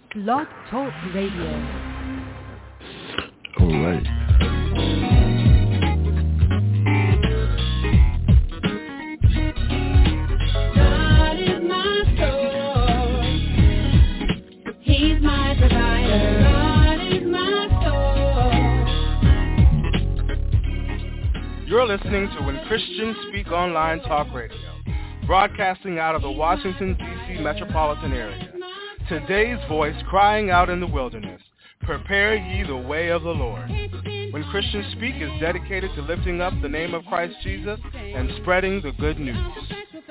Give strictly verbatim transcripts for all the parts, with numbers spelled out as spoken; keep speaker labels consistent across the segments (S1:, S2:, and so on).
S1: Blog Talk Radio.
S2: All right.
S3: God is my source. He's my provider. God is my source.
S4: You're listening to When Christians Speak Online Talk Radio, broadcasting out of the Washington, D C metropolitan area. Today's voice crying out in the wilderness, prepare ye the way of the Lord. When Christians Speak is dedicated to lifting up the name of Christ Jesus and spreading the good news.
S3: So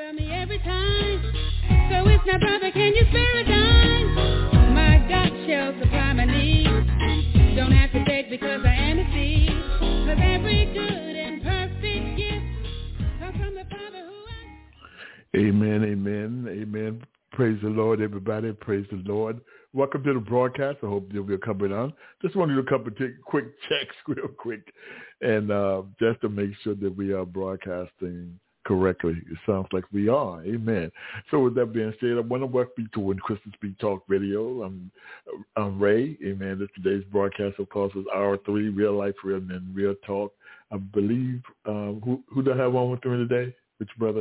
S3: it's now, brother, can you spare a dime? My God shall supply my needs. Don't have to beg because I am a seed. Cause every good and perfect gift comes from the Father who I...
S2: Amen, amen, amen. Praise the Lord, everybody. Praise the Lord. Welcome to the broadcast. I hope you'll be coming on. Just wanted to come and take quick checks real quick and uh, just to make sure that we are broadcasting correctly. It sounds like we are. Amen. So with that being said, I want to welcome you to When Christians Speak Talk Radio. I'm, I'm Ray. Amen. This today's broadcast, of course, is hour three, Real Life, Real Men, Real Talk. I believe, um, who, who do I have on with me today? Which brother?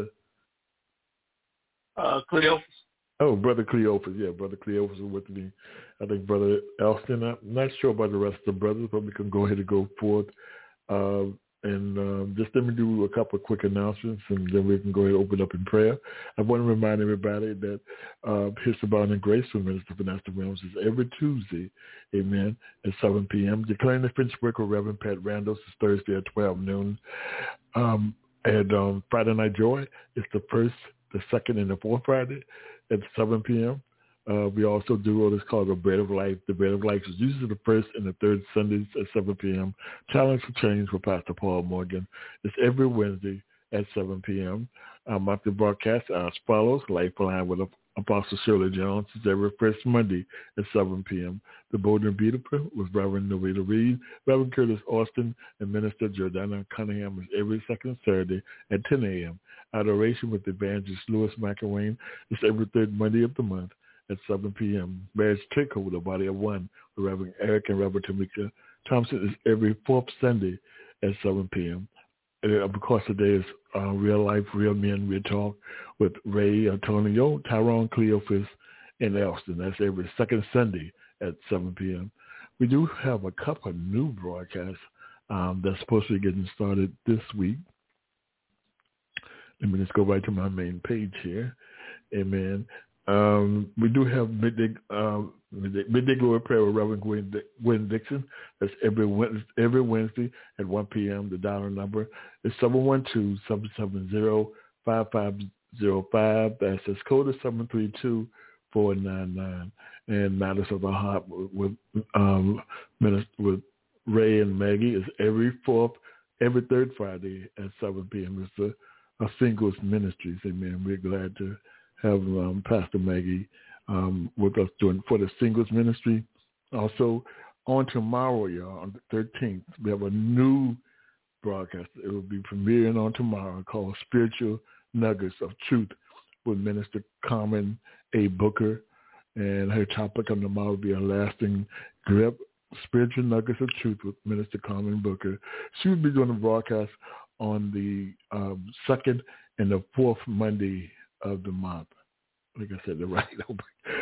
S5: Uh, Cleophas.
S2: Oh, Brother Cleophas. Yeah, Brother Cleophas is with me. I think Brother Elston. I'm not sure about the rest of the brothers, but we can go ahead and go forth. Uh, and uh, just let me do a couple of quick announcements, and then we can go ahead and open up in prayer. I want to remind everybody that uh, His Abounding Grace from Minister Vanessa Williams is every Tuesday, amen, at seven p.m. Declaring the Finished Work with Reverend Pat Randall is Thursday at twelve noon. Um, and um, Friday Night Joy is the first, the second, and the fourth Friday at seven p.m. Uh, we also do what is called the Bread of Life. The Bread of Life is usually the first and the third Sundays at seven p.m. Challenge for Change with Pastor Paul Morgan. It's every Wednesday at seven p.m. Our monthly broadcast as follows. Lifeline with Apostle Shirley Jones is every first Monday at seven p.m. The Bold and Beautiful with Reverend Novita Reed, Reverend Curtis Austin, and Minister Jordana Cunningham is every second Saturday at ten a.m. Adoration with Evangelist Louis McElwain is every third Monday of the month at seven p.m. Marriage Takeover, the Body of One, with Reverend Eric and Reverend Tamika Thompson is every fourth Sunday at seven p.m. And of course, today is uh, Real Life, Real Men, Real Talk with Ray, Antonio, Tyrone, Cleophas, and Elston. That's every second Sunday at seven p.m. We do have a couple of new broadcasts um, that's supposed to be getting started this week. Let me just go right to my main page here. Amen. Um, we do have Midday, um, Midday, Midday Glory Prayer with Reverend Gwen, Gwen Dixon. That's every Wednesday, every Wednesday at one p.m. The dollar number is seven one two, seven seven zero, five five zero five. That's his code is seven three two, four nine nine. And Matters of the Heart with, um, Minister, with Ray and Maggie is every fourth, every third Friday at seven p.m. It's the a singles ministries. Amen. We're glad to have um, Pastor Maggie um, with us doing for the singles ministry. Also, on tomorrow, y'all, on the thirteenth, we have a new broadcast. It will be premiering on tomorrow called Spiritual Nuggets of Truth with Minister Carmen A. Booker. And her topic on tomorrow will be a lasting grip, Spiritual Nuggets of Truth with Minister Carmen Booker. She will be doing a broadcast on the um, second and the fourth Monday of the month. Like I said, the right over.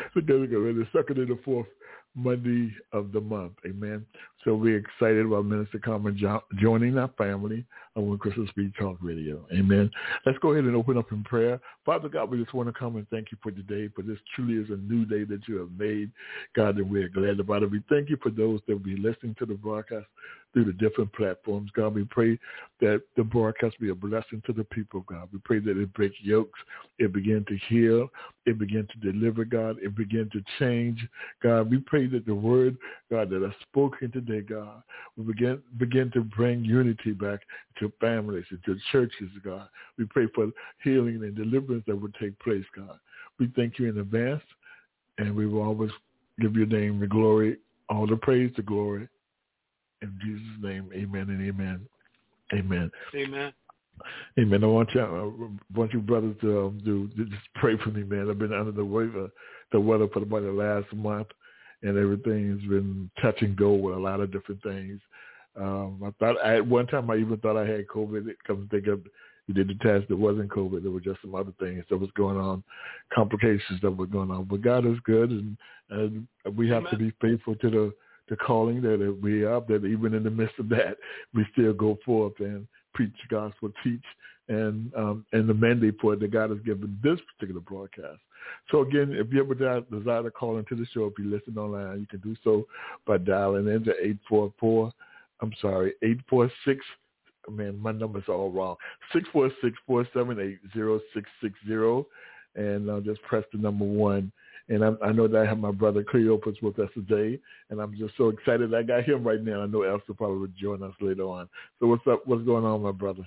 S2: The second and the fourth Monday of the month. Amen. So we're excited about Minister Carmen jo- joining our family on When Christians Speak Talk Radio. Amen. Let's go ahead and open up in prayer. Father God, we just want to come and thank you for today, for this truly is a new day that you have made, God, and we're glad about it. We thank you for those that will be listening to the broadcast through the different platforms. God, we pray that the broadcast be a blessing to the people, God. We pray that it break yokes, it begin to heal, it begin to deliver, God, it begin to change. God, we pray that the word, God, that are spoken today, God, will begin, begin to bring unity back to families, into churches, God. We pray for healing and deliverance that will take place, God. We thank you in advance, and we will always give your name the glory, all the praise, the glory. In Jesus' name, amen and amen. Amen.
S5: Amen.
S2: Amen. I want you, I want you brothers to um, do just pray for me, man. I've been under the weather, the weather for about the last month, and everything's been touch and go with a lot of different things. Um, I thought I, at one time I even thought I had COVID. Come to think of, you did the test, it wasn't COVID. There were just some other things that was going on, complications that were going on. But God is good, and, and we have Amen. to be faithful to the, the calling that we have. That even in the midst of that, we still go forth and preach the gospel, teach, and um, and the mandate for it that God has given this particular broadcast. So again, if you ever desire to call into the show, if you listen online, you can do so by dialing into eight four four. I'm sorry, eight four six. Man, my numbers are all wrong. six four six, four seven eight, zero six six zero, and uh, just press the number one. And I, I know that I have my brother Cleopas with us today, and I'm just so excited I got him right now. I know Elsa probably will join us later on. So what's up? What's going on, my brother?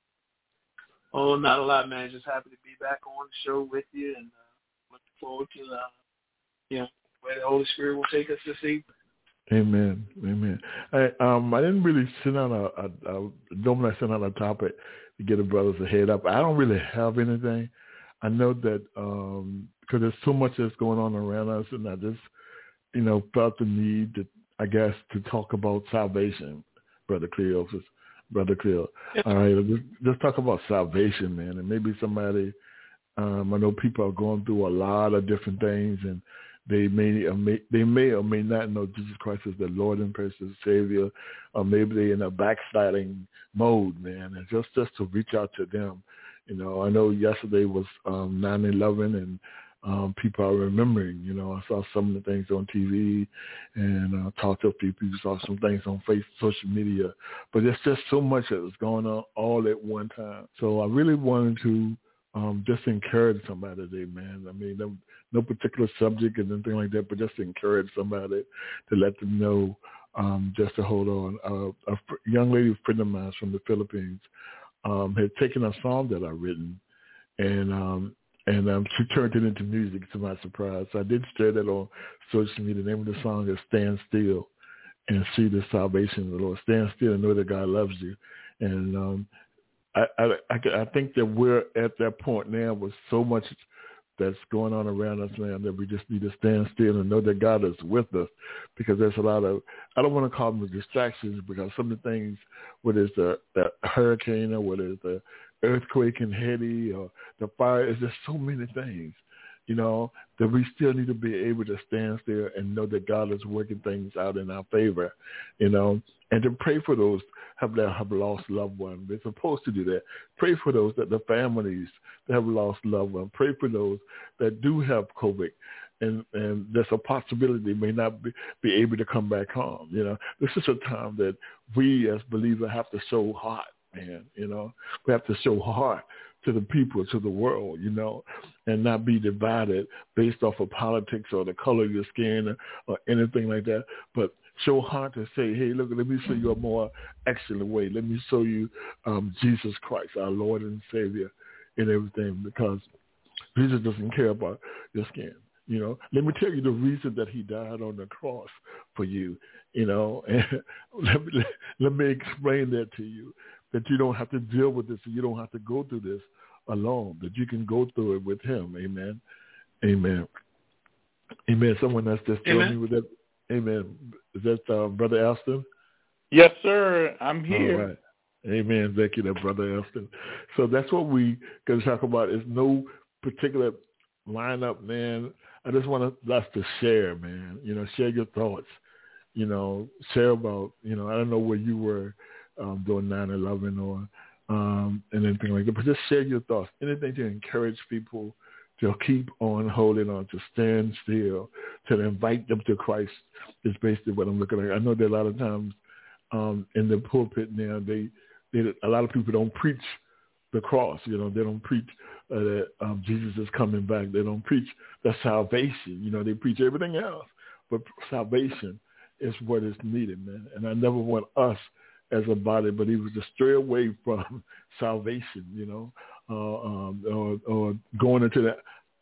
S5: Oh, not a lot, man. Just happy to be back on the show with you, and uh, looking forward to, uh, you know, where the Holy Spirit will take us this evening.
S2: Amen. Amen. I um I didn't really send out a, a, a normally I send out a topic to get the brothers a head up. I don't really have anything. I know that um because there's so much that's going on around us, and I just you know felt the need to I guess to talk about salvation, Brother Cleophas, Brother Cleo. All right, just, just talk about salvation, man, and maybe somebody. Um, I know people are going through a lot of different things, and They may, or may they may or may not know Jesus Christ as their Lord and personal Savior, or maybe they're in a backsliding mode, man. And just just to reach out to them, you know. I know yesterday was um, nine eleven, and um, people are remembering. You know, I saw some of the things on T V, and uh, talked to a few people, saw some things on Facebook, social media. But there's just so much that was going on all at one time. So I really wanted to um, just encourage somebody today, man. I mean, them, no particular subject and anything like that, but just to encourage somebody to let them know, um, just to hold on. Uh, a fr- young lady, a friend of mine from the Philippines, um, had taken a song that I'd written, and um, and um, she turned it into music to my surprise. So I did share that on social media. The name of the song is Stand Still and See the Salvation of the Lord. Stand still and know that God loves you. And um, I, I, I, I think that we're at that point now with so much that's going on around us, man, that we just need to stand still and know that God is with us, because there's a lot of, I don't want to call them distractions, because some of the things, whether it's the, the hurricane or whether it's the earthquake in Haiti or the fire, it's just so many things, you know, that we still need to be able to stand still and know that God is working things out in our favor, you know, and to pray for those have that have lost loved ones. We're supposed to do that. Pray for those that the families that have lost loved ones. Pray for those that do have COVID, and, and there's a possibility they may not be, be able to come back home. You know, this is a time that we as believers have to show heart, man. You know, we have to show heart to the people, to the world, you know, and not be divided based off of politics or the color of your skin or, or anything like that, but show heart to say, hey, look, let me show you a more excellent way. Let me show you um, Jesus Christ, our Lord and Savior, and everything, because Jesus doesn't care about your skin. You know, let me tell you the reason that he died on the cross for you, you know, and let me, let me explain that to you, that you don't have to deal with this, and you don't have to go through this alone, that you can go through it with him. Amen. Amen. Amen. Someone else just told me with that. Amen. Is that uh, Brother Alston?
S6: Yes, sir. I'm here.
S2: All right. Amen. Thank you, there, Brother Alston. So that's what we going to talk about. Is no particular lineup, man. I just want us to share, man. You know, share your thoughts. You know, share about, you know, I don't know where you were um, during nine eleven or um, and anything like that, but just share your thoughts. Anything to encourage people to keep on holding on, to stand still, to invite them to Christ is basically what I'm looking at. I know that a lot of times um, in the pulpit now, they, they a lot of people don't preach the cross. You know, they don't preach uh, that um, Jesus is coming back. They don't preach the salvation. You know, they preach everything else, but salvation is what is needed, man. And I never want us as a body, but he was to stray away from salvation, you know, uh, um, or, or going into that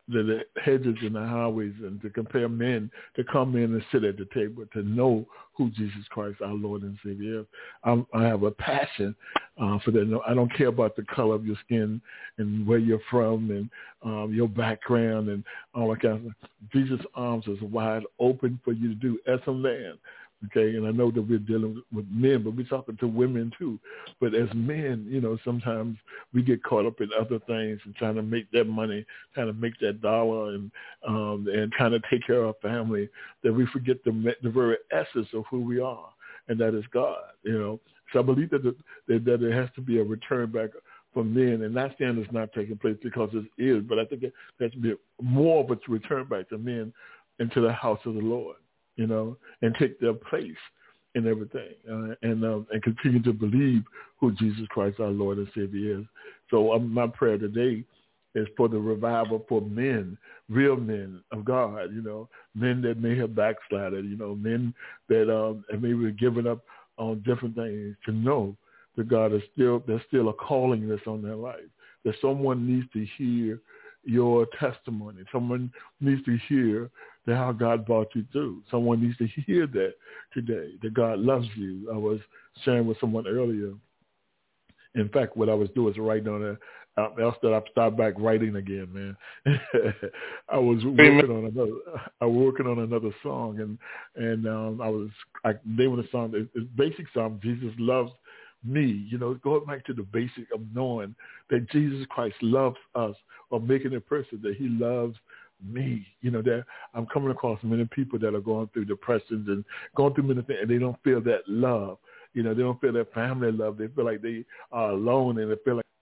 S2: the, the hedges and the highways and to compare men to come in and sit at the table to know who Jesus Christ, our Lord and Savior is. I'm, I have a passion uh, for that. No, I don't care about the color of your skin and where you're from and um, your background and all that kind of stuff. Jesus' arms is wide open for you to do as a man. Okay, and I know that we're dealing with men, but we're talking to women too. But as men, you know, sometimes we get caught up in other things and trying to make that money, trying to make that dollar, and um, and trying to take care of our family, that we forget the the very essence of who we are, and that is God. You know, so I believe that the, that, that there has to be a return back from men, and that stand is not taking place because it is. But I think there has to be more of a return back to men into the house of the Lord. You know, and take their place in everything, uh, and um, and continue to believe who Jesus Christ, our Lord and Savior, is. So um, my prayer today is for the revival for men, real men of God. You know, men that may have backslided. You know, men that um, have maybe given up on different things. To know that God is still there's still a calling that's on their life. That someone needs to hear your testimony. Someone needs to hear that how God brought you through. Someone needs to hear that today, that God loves you. I was sharing with someone earlier. In fact, what I was doing is writing on it. Uh, else that I started back writing again, man. I was working on another. I was working on another song, and and um, I was I named the song. It's, it's basic song. Jesus loves me. You know, going back to the basic of knowing that Jesus Christ loves us, or making it personal that He loves me. You know, that I'm coming across many people that are going through depressions and going through many things, and they don't feel that love. You know, they don't feel that family love. They feel like they are alone, and they feel like.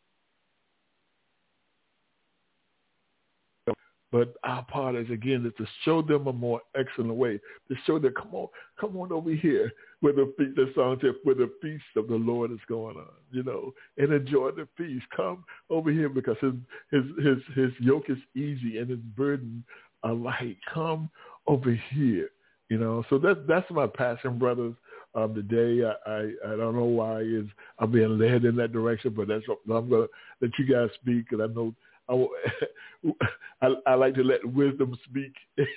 S2: But our part is, again, is to show them a more excellent way, to show them, come on, come on over here where the, fe- the song said, where the feast of the Lord is going on, you know, and enjoy the feast. Come over here because his his his, his yoke is easy and his burden are light. Come over here, you know. So that's that's my passion, brothers. Um, today, I, I I don't know why is I'm being led in that direction, but that's what I'm gonna let you guys speak, because I know. I, I, I like to let wisdom speak.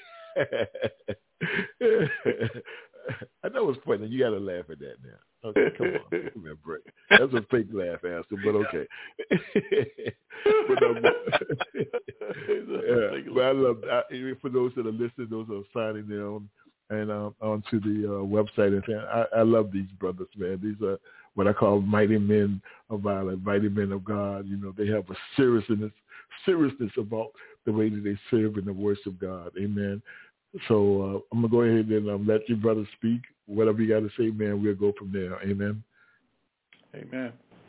S2: I know it's funny. You got to laugh at that now. Okay, come on. Give me a break. That's a fake laugh answer, but okay. but, um, yeah, but I love, I, for those that are listening, those that are signing in and um, onto the uh, website, and saying, I, I love these brothers, man. These are what I call mighty men of valor, mighty men of God. You know, they have a seriousness, seriousness about the way that they serve and the worship God. Amen. So uh, I'm going to go ahead and um, let your brother speak. Whatever you got to say, man, we'll go from there. Amen.
S6: Amen.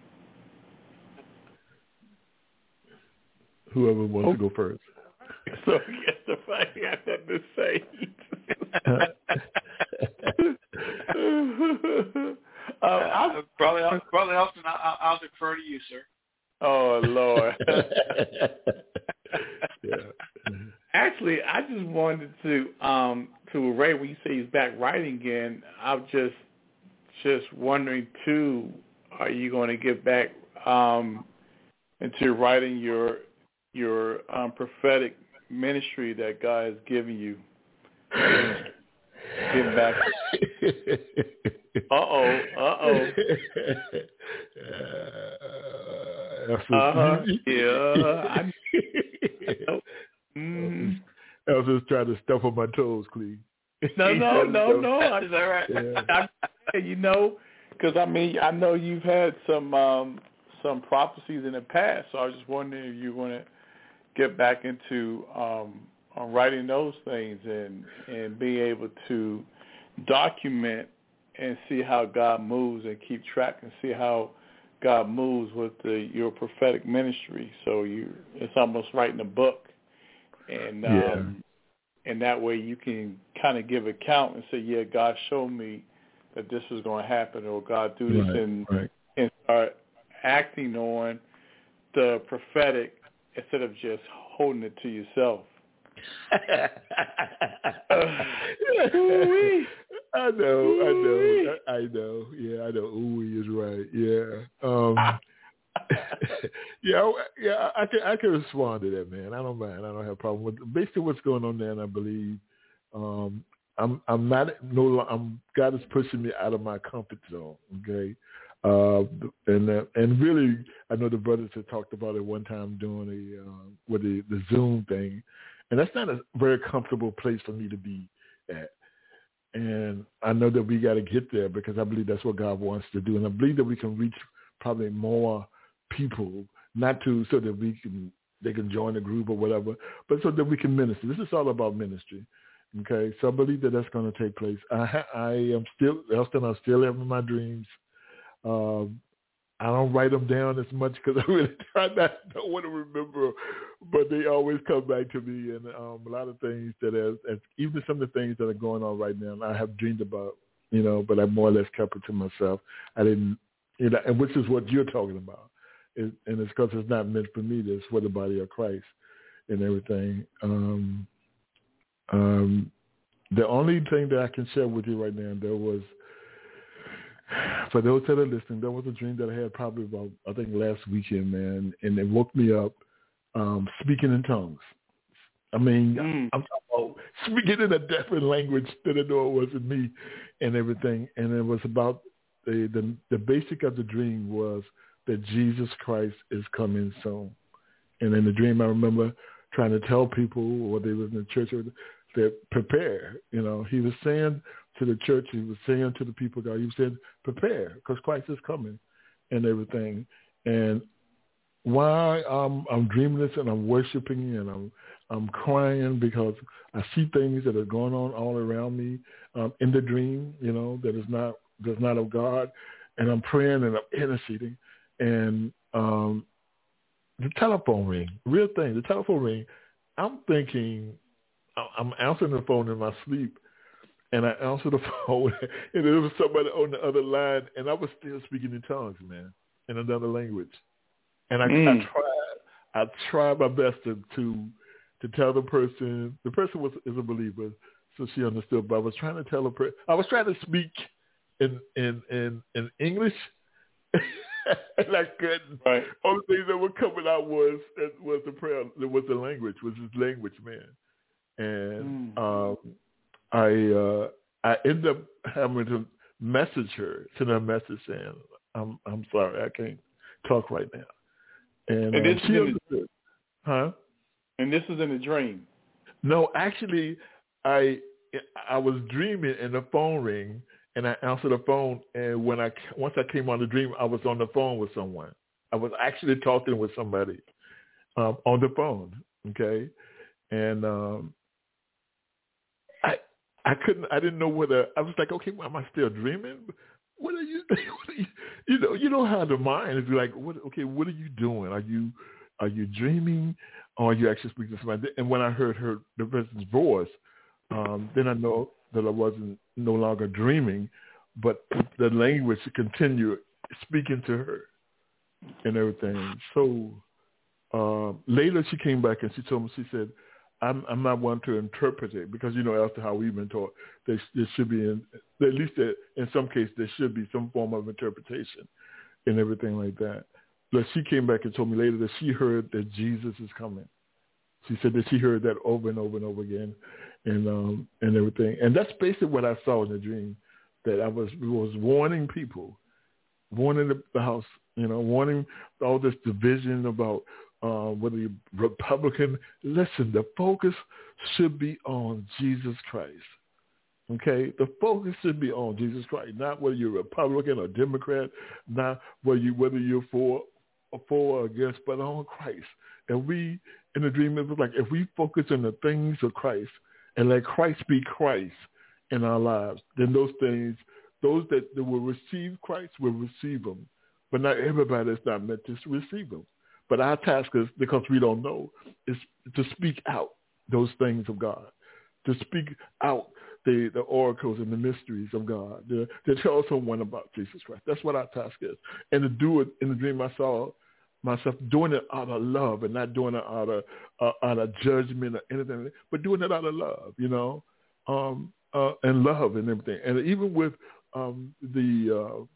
S2: Whoever wants oh. to go first.
S6: So yes, if I got that to say.
S5: uh, uh, Brother, Brother Elston, I'll, I'll defer to you, sir.
S6: Oh, Lord.
S2: Yeah.
S6: Actually, I just wanted to, um, to Ray, when you say he's back writing again, I'm just just wondering, too, are you going to get back um, into writing your your um, prophetic ministry that God has given you? Get back. Uh-oh, uh-oh. Uh-huh, yeah. I know. Mm.
S2: I was just trying to stuff on my toes, Cleve.
S6: No, no, no, no.
S5: Is that right?
S6: Yeah. I, you know, because, I mean, I know you've had some um, some prophecies in the past, so I was just wondering if you want to get back into um, on writing those things and, and being able to document and see how God moves and keep track and see how God moves with the, your prophetic ministry. So you, it's almost writing a book, and um,
S2: yeah.
S6: and that way you can kind of give account and say, yeah, God showed me that this was going to happen, or God do this,
S2: right,
S6: and
S2: right.
S6: and start acting on the prophetic instead of just holding it to yourself.
S2: I know, I know, I know. Yeah, I know. Ooh, is right. Yeah. Um, yeah, Yeah, I, yeah, I can I can respond to that, man. I don't mind. I don't have a problem with basically what's going on there, and I believe um, I'm I'm not no I'm God is pushing me out of my comfort zone. Okay, uh, and uh, and really, I know the brothers had talked about it one time doing a uh, with the the Zoom thing, and that's not a very comfortable place for me to be at. And I know that we got to get there because I believe that's what God wants to do, and I believe that we can reach probably more people, not to so that we can they can join the group or whatever, but so that we can minister. This is all about ministry, okay? So I believe that that's going to take place. I ha- I am still, Elston, I'm still having my dreams. Um, I don't write them down as much because I really try not don't want to remember, but they always come back to me. And um, a lot of things that, as, as even some of the things that are going on right now, I have dreamed about, you know, but I more or less kept it to myself. I didn't, you know, and which is what you're talking about. It, and it's because it's not meant for me. It's for the body of Christ and everything. Um, um, the only thing that I can share with you right now, there was, for those that are listening, there was a dream that I had probably about, I think, last weekend, man, and it woke me up um, speaking in tongues. I mean, mm. I'm talking about speaking in a different language that I know it wasn't me and everything. And it was about the, the, the basic of the dream was that Jesus Christ is coming soon. And in the dream, I remember trying to tell people, or they was in the church, that prepare. You know, he was saying to the church, he was saying to the people, God, he was saying, prepare, because Christ is coming and everything. And why I'm, I'm dreaming this and I'm worshiping and I'm I'm crying because I see things that are going on all around me um, in the dream, you know, that is not that's not of God. And I'm praying and I'm interceding. And um, the telephone ring, real thing, the telephone ring, I'm thinking, I'm answering the phone in my sleep, and I answered the phone, and there was somebody on the other line, and I was still speaking in tongues, man, in another language. And I, mm. I tried, I tried my best to, to to tell the person, the person was is a believer, so she understood, but I was trying to tell her, I was trying to speak in in in, in English, and I couldn't. Right. Only thing that were coming out was was the prayer, was the language, was his language, man. And mm. um, I uh, I ended up having to message her, send her a message saying, "I'm I'm sorry, I can't talk right now." And,
S6: and
S2: um,
S6: this
S2: she
S6: is
S2: understood,
S6: the,
S2: huh?
S6: And this was in a dream.
S2: No, actually, I I was dreaming, and the phone rang, and I answered the phone. And when I once I came on the dream, I was on the phone with someone. I was actually talking with somebody um, on the phone. Okay, and um, I I couldn't. I didn't know whether I was like, okay, well, am I still dreaming? What are you? What are you, you know, you know how the mind is like. What? Okay, what are you doing? Are you are you dreaming, or are you actually speaking to somebody? And when I heard her the person's voice, um, then I know that I wasn't no longer dreaming, but the language continued speaking to her and everything. So uh, later she came back and she told me, she said, I'm, I'm not one to interpret it because, you know, after how we've been taught, there, there should be, in, at least there, in some cases, there should be some form of interpretation and everything like that. But she came back and told me later that she heard that Jesus is coming. She said that she heard that over and over and over again and um, and everything. And that's basically what I saw in the dream, that I was was warning people, warning the, the house, you know, warning all this division about uh, whether you're Republican. Listen, the focus should be on Jesus Christ. Okay? The focus should be on Jesus Christ, not whether you're Republican or Democrat, not whether, you, whether you're for, for or against, but on Christ. And we, in the dream, it was like if we focus on the things of Christ and let Christ be Christ in our lives, then those things, those that, that will receive Christ will receive him. But not everybody is not meant to receive him. But our task is, because we don't know, is to speak out those things of God, to speak out the, the oracles and the mysteries of God, to, to tell someone about Jesus Christ. That's what our task is. And to do it in the dream, I saw myself doing it out of love and not doing it out of uh, out of judgment or anything, but doing it out of love, you know, um, uh, and love and everything. And even with um, the uh,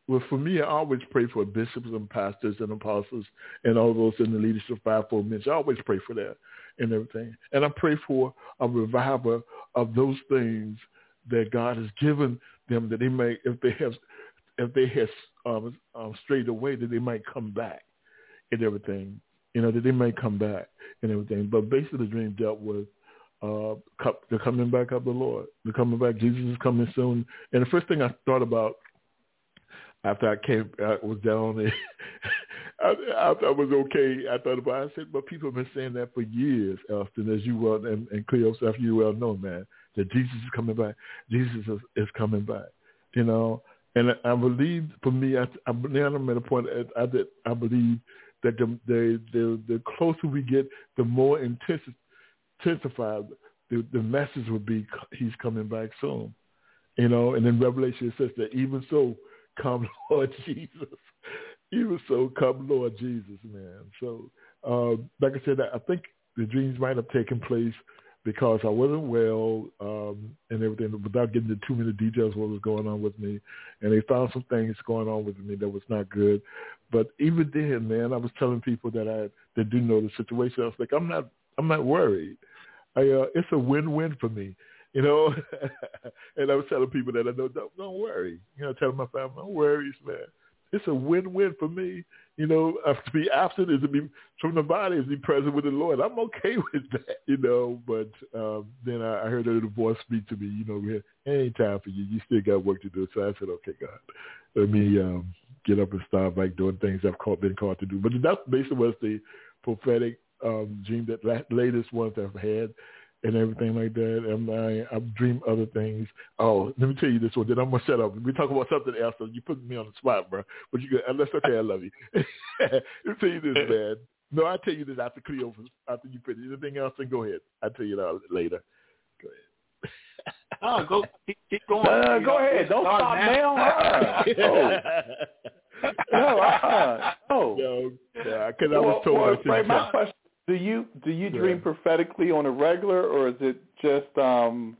S2: well, for me, I always pray for bishops and pastors and apostles and all those in the leadership fivefold ministry. I always pray for that and everything. And I pray for a revival of those things that God has given them, that they may, if they have, if they have um, um, strayed away, that they might come back and everything. You know, that they may come back and everything. But basically, the dream dealt with uh, the coming back of the Lord, the coming back. Jesus is coming soon. And the first thing I thought about after I came, I was down there, I, I thought it was okay. I thought about it. I said, but people have been saying that for years, Elston, as you well, and, and Cleo, after you well know, man, that Jesus is coming back. Jesus is, is coming back, you know. And I, I believe, for me, I, I, now I'm at a point, I, I, I believe that the, the, the, the closer we get, the more intensive, intensified the, the message would be, he's coming back soon, you know. And in Revelation it says that even so, come Lord Jesus. Even so, come Lord Jesus, man. So, uh, like I said, I think the dreams might have taken place because I wasn't well um, and everything, without getting into too many details of what was going on with me. And they found some things going on with me that was not good. But even then, man, I was telling people that I that do know the situation. I was like, I'm not, I'm not worried. I, uh, it's a win-win for me. You know, and I was telling people that I know, don't, don't worry. You know, telling my family, no worries, man. It's a win-win for me. You know, uh, to be absent is to be from the body, is to be present with the Lord. I'm okay with that, you know. But um, then I, I heard a little voice speak to me. You know, it ain't time for you. You still got work to do. So I said, okay, God, let me um, get up and start back doing things I've called, been called to do. But that basically was the prophetic um, dream, that la- latest ones I've had. And everything like that, and I, I've dreamed other things. Oh, let me tell you this one. Then I'm gonna shut up. We talk about something else. So you put me on the spot, bro. But you, that's okay. I love you. Let me tell you this, man. No, I'll tell you this after Cleo, after you finish. Anything else? Then go ahead. I'll tell you that later. Go ahead.
S5: Oh, go keep, keep going.
S6: Uh, go ahead. Don't stop now. now. oh. No, uh, no.
S2: No, because I was
S6: well,
S2: told.
S6: Well,
S2: I
S6: Ray, my question. Do you do you dream yeah. prophetically on a regular, or is it just um,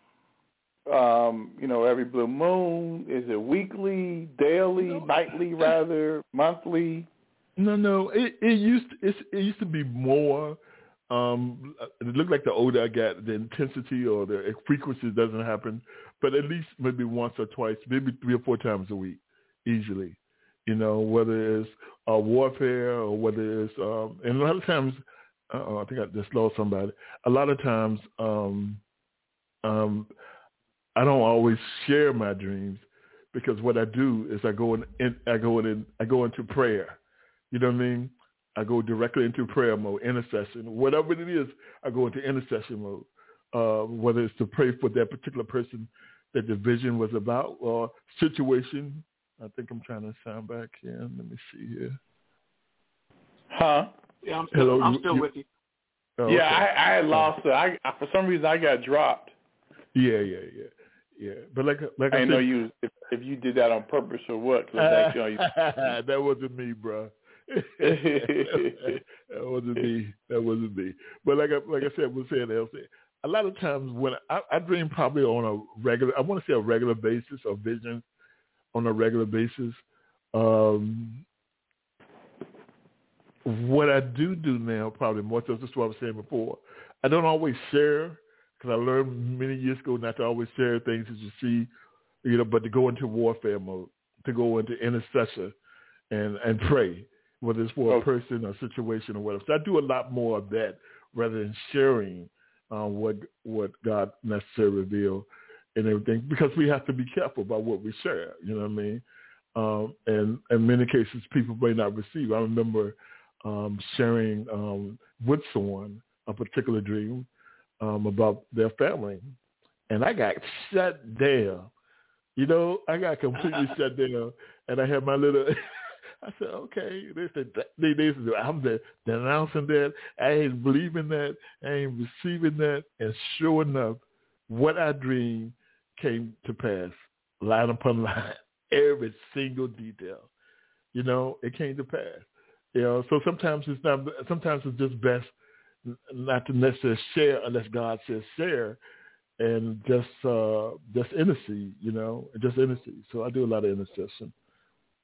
S6: um, you know, every blue moon? Is it weekly, daily, no. nightly, rather, monthly?
S2: No, no. It, it used to, it, it used to be more. Um, it looked like the older I got, the intensity or the frequency doesn't happen, but at least maybe once or twice, maybe three or four times a week, easily. You know, whether it's uh, warfare or whether it's, um, and a lot of times. Uh-oh, I think I just lost somebody. A lot of times, um, um, I don't always share my dreams because what I do is I go in, in I go in, I go into prayer. You know what I mean? I go directly into prayer mode, intercession, whatever it is. I go into intercession mode. Uh, whether it's to pray for that particular person that the vision was about or situation. I think I'm trying to sound back here. Let me see here.
S6: Huh?
S5: Yeah, I'm still, Hello, I'm still
S2: you,
S5: with you.
S2: Oh,
S6: yeah,
S2: okay.
S6: I, I had lost it. I, I for some reason I got dropped.
S2: Yeah, yeah, yeah, yeah. But like, like I,
S6: I
S2: said,
S6: know you if, if you did that on purpose or what. Cause uh, you know, you...
S2: that wasn't me, bro. that wasn't me. That wasn't me. But like, I, like I said, we're saying else. A lot of times when I, I dream, probably on a regular, I want to say a regular basis or vision on a regular basis. Um, What I do do now, probably more so, this is what I was saying before, I don't always share, because I learned many years ago not to always share things that you see, you know, but to go into warfare mode, to go into intercession and, and pray, whether it's for a person or situation or whatever. So I do a lot more of that rather than sharing uh, what what God necessarily revealed and everything, because we have to be careful about what we share, you know what I mean? Um, and in many cases, people may not receive. I remember Um, sharing um, with someone a particular dream um, about their family, and I got shut down. You know, I got completely shut down, and I had my little. I said, "Okay, they said they, they said I'm the, denouncing that. I ain't believing that. I ain't receiving that." And sure enough, what I dreamed came to pass, line upon line, every single detail. You know, it came to pass. You know, so sometimes it's not. Sometimes it's just best not to necessarily share unless God says share, and just uh, just intercede. You know, just intercede. So I do a lot of intercession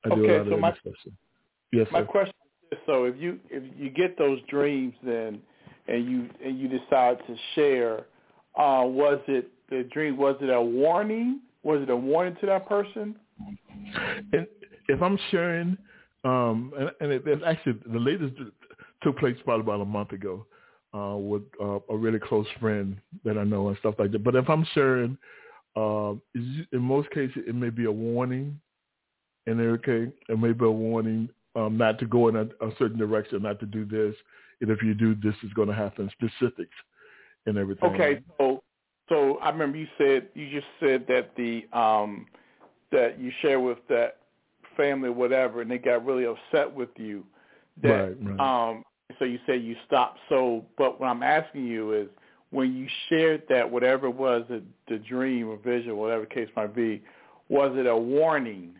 S2: I do
S6: okay,
S2: a lot
S6: so
S2: of
S6: my,
S2: intercession. Yes,
S6: my
S2: sir.
S6: question is, so if you if you get those dreams then and you and you decide to share, uh, was it the dream? Was it a warning? Was it a warning to that person?
S2: And if I'm sharing, um, and, and it, it's actually the latest took place probably about a month ago uh, with uh, a really close friend that I know and stuff like that. But if I'm sharing, uh, in most cases, it may be a warning. And okay, it may be a warning um, not to go in a, a certain direction, not to do this. And if you do, this is going to happen. Specifics and everything.
S6: Okay, so so I remember you said you just said that the um, that you share with that family, or whatever, and they got really upset with you. That,
S2: right, right.
S6: Um, so you say you stopped. So, but what I'm asking you is, when you shared that, whatever it was, the, the dream or vision, whatever the case might be, was it a warning?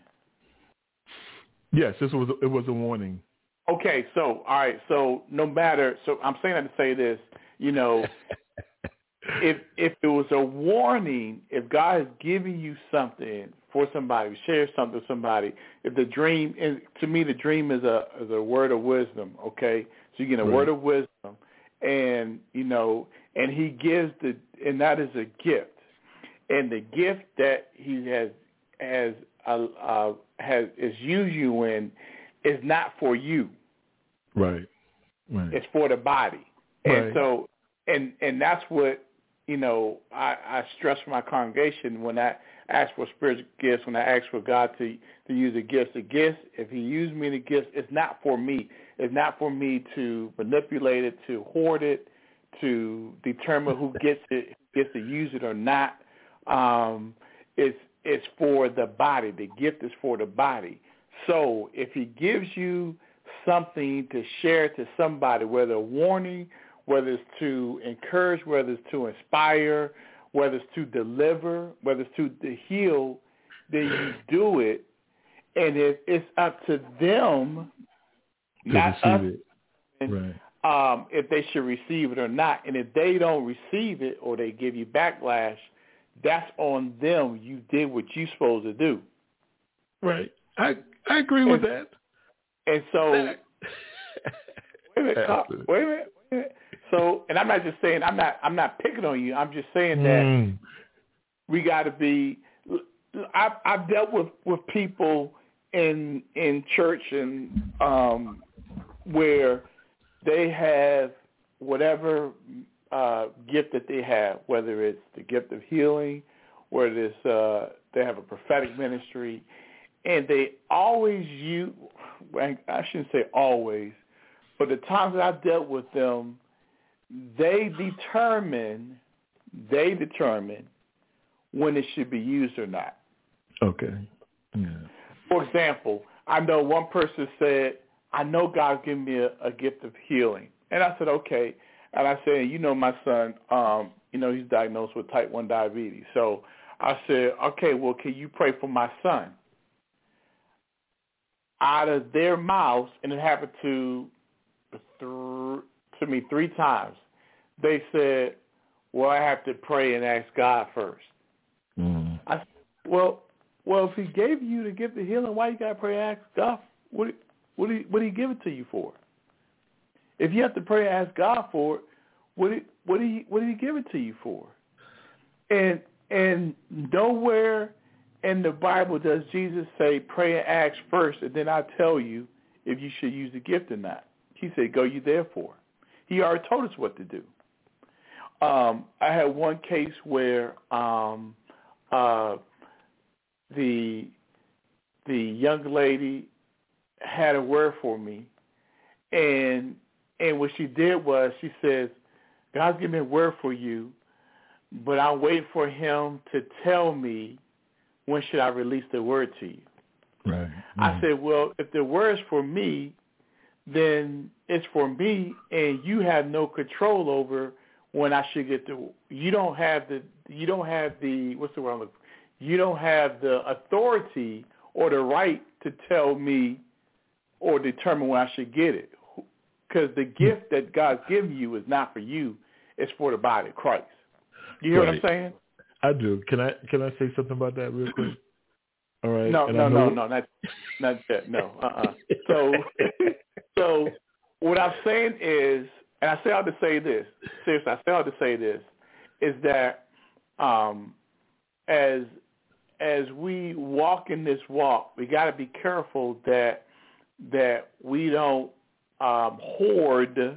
S2: Yes, this was it was a warning.
S6: Okay, so all right, so no matter, so I'm saying that to say this, you know, if if it was a warning, if God is giving you something for somebody, share something with somebody, if the dream, and to me the dream is a is a word of wisdom, okay, so you get a right. word of wisdom, and you know, and He gives the, and that is a gift, and the gift that He has has uh, uh, has is used you in is not for you.
S2: Right. Right.
S6: It's for the body.
S2: Right.
S6: And so, and and that's what, you know, I, I stress for my congregation when I ask for spiritual gifts, when I ask for God to, to use the gifts. The gifts, if He used me the gifts, it's not for me. It's not for me to manipulate it, to hoard it, to determine who gets it, gets to use it or not. Um, it's it's for the body. The gift is for the body. So if He gives you something to share to somebody, whether a warning, whether it's to encourage, whether it's to inspire, whether it's to deliver, whether it's to, to heal, then you do it. And it, it's up to them,
S2: to
S6: not us,
S2: it. Right.
S6: um, if they should receive it or not. And if they don't receive it or they give you backlash, that's on them. You did what you're supposed to do.
S2: Right. I I agree with
S6: and,
S2: that.
S6: And so, wait a minute, Carl, wait a minute, wait a minute. So, and I'm not just saying, I'm not, I'm not picking on you. I'm just saying that
S2: mm.
S6: we got to be. I've, I've dealt with, with people in in church and um, where they have whatever uh, gift that they have, whether it's the gift of healing, whether it's uh, they have a prophetic ministry, and they always use. I shouldn't say always, but the times that I've dealt with them, they determine, they determine when it should be used or not.
S2: Okay. Yeah.
S6: For example, I know one person said, I know God's given me a, a gift of healing. And I said, okay. And I said, you know, my son, um, you know, he's diagnosed with type one diabetes. So I said, okay, well, can you pray for my son? Out of their mouths, and it happened to th- to me three times, they said, well, I have to pray and ask God first.
S2: Mm.
S6: I said, well, well, if He gave you the gift of healing, why you got to pray and ask God? What, what, did he, what did He give it to you for? If you have to pray and ask God for it, what did, what did He, what did He give it to you for? And and nowhere in the Bible does Jesus say, pray and ask first, and then I'll tell you if you should use the gift or not. He said, go you therefore. He already told us what to do. Um, I had one case where um, uh, the the young lady had a word for me, and and what she did was she says, God's given me a word for you, but I'm waiting for Him to tell me when should I release the word to you.
S2: Right.
S6: I
S2: Mm-hmm.
S6: said, well, if the word's for me, then it's for me, and you have no control over when I should get the. You don't have the. You don't have the. What's the word I'm looking for? You don't have the authority or the right to tell me or determine when I should get it, because the gift that God's given you is not for you; it's for the body of Christ. You hear
S2: right.
S6: what I'm saying?
S2: I do. Can I can I say something about that real quick? All right.
S6: No,
S2: and
S6: no,
S2: know...
S6: no, no, not not that. No. Uh-uh. So, so what I'm saying is, and I say all to say this. Seriously, I say all to say this is that um, as as we walk in this walk, we got to be careful that that we don't um, hoard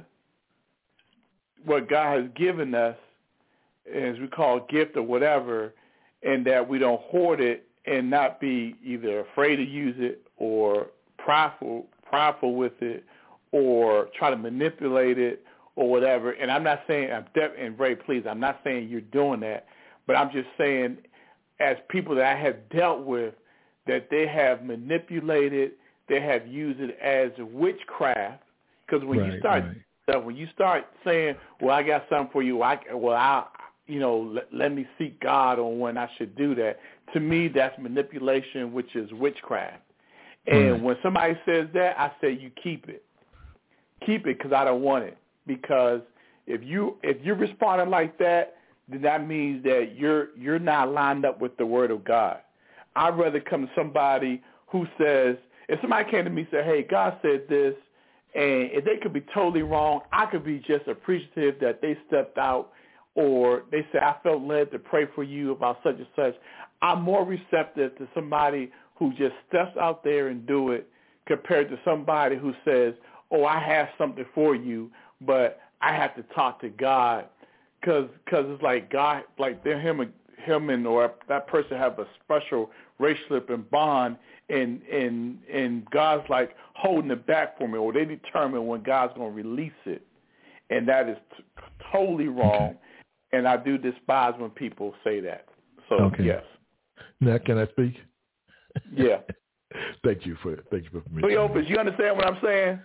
S6: what God has given us, as we call a gift or whatever, and that we don't hoard it and not be either afraid to use it or prideful, prideful with it or try to manipulate it or whatever. And I'm not saying, I'm de- and very pleased, I'm not saying you're doing that, but I'm just saying as people that I have dealt with, that they have manipulated, they have used it as witchcraft. Because when
S2: right,
S6: you start,
S2: right.
S6: so when you start saying, "Well, I got something for you," I well, I, you know, let, let me seek God on when I should do that. To me, that's manipulation, which is witchcraft. And
S2: right.
S6: when somebody says that, I say, "You keep it, keep it," because I don't want it. Because if you if you're responding like that, then that means that you're you're not lined up with the Word of God. I'd rather come to somebody who says, if somebody came to me and said, "Hey, God said this," and if they could be totally wrong, I could be just appreciative that they stepped out, or they say, "I felt led to pray for you about such and such." I'm more receptive to somebody who just steps out there and do it compared to somebody who says, "Oh, I have something for you, but I have to talk to God," because cause it's like God, like they're him, him and or that person have a special relationship and bond, and and and God's like holding it back for me, or they determine when God's going to release it, and that is t- totally wrong.
S2: Okay.
S6: And I do despise when people say that. So
S2: okay.
S6: yes.
S2: Now can I speak?
S6: Yeah.
S2: thank you for thank you for permission.
S6: Cleopas, you understand what I'm saying?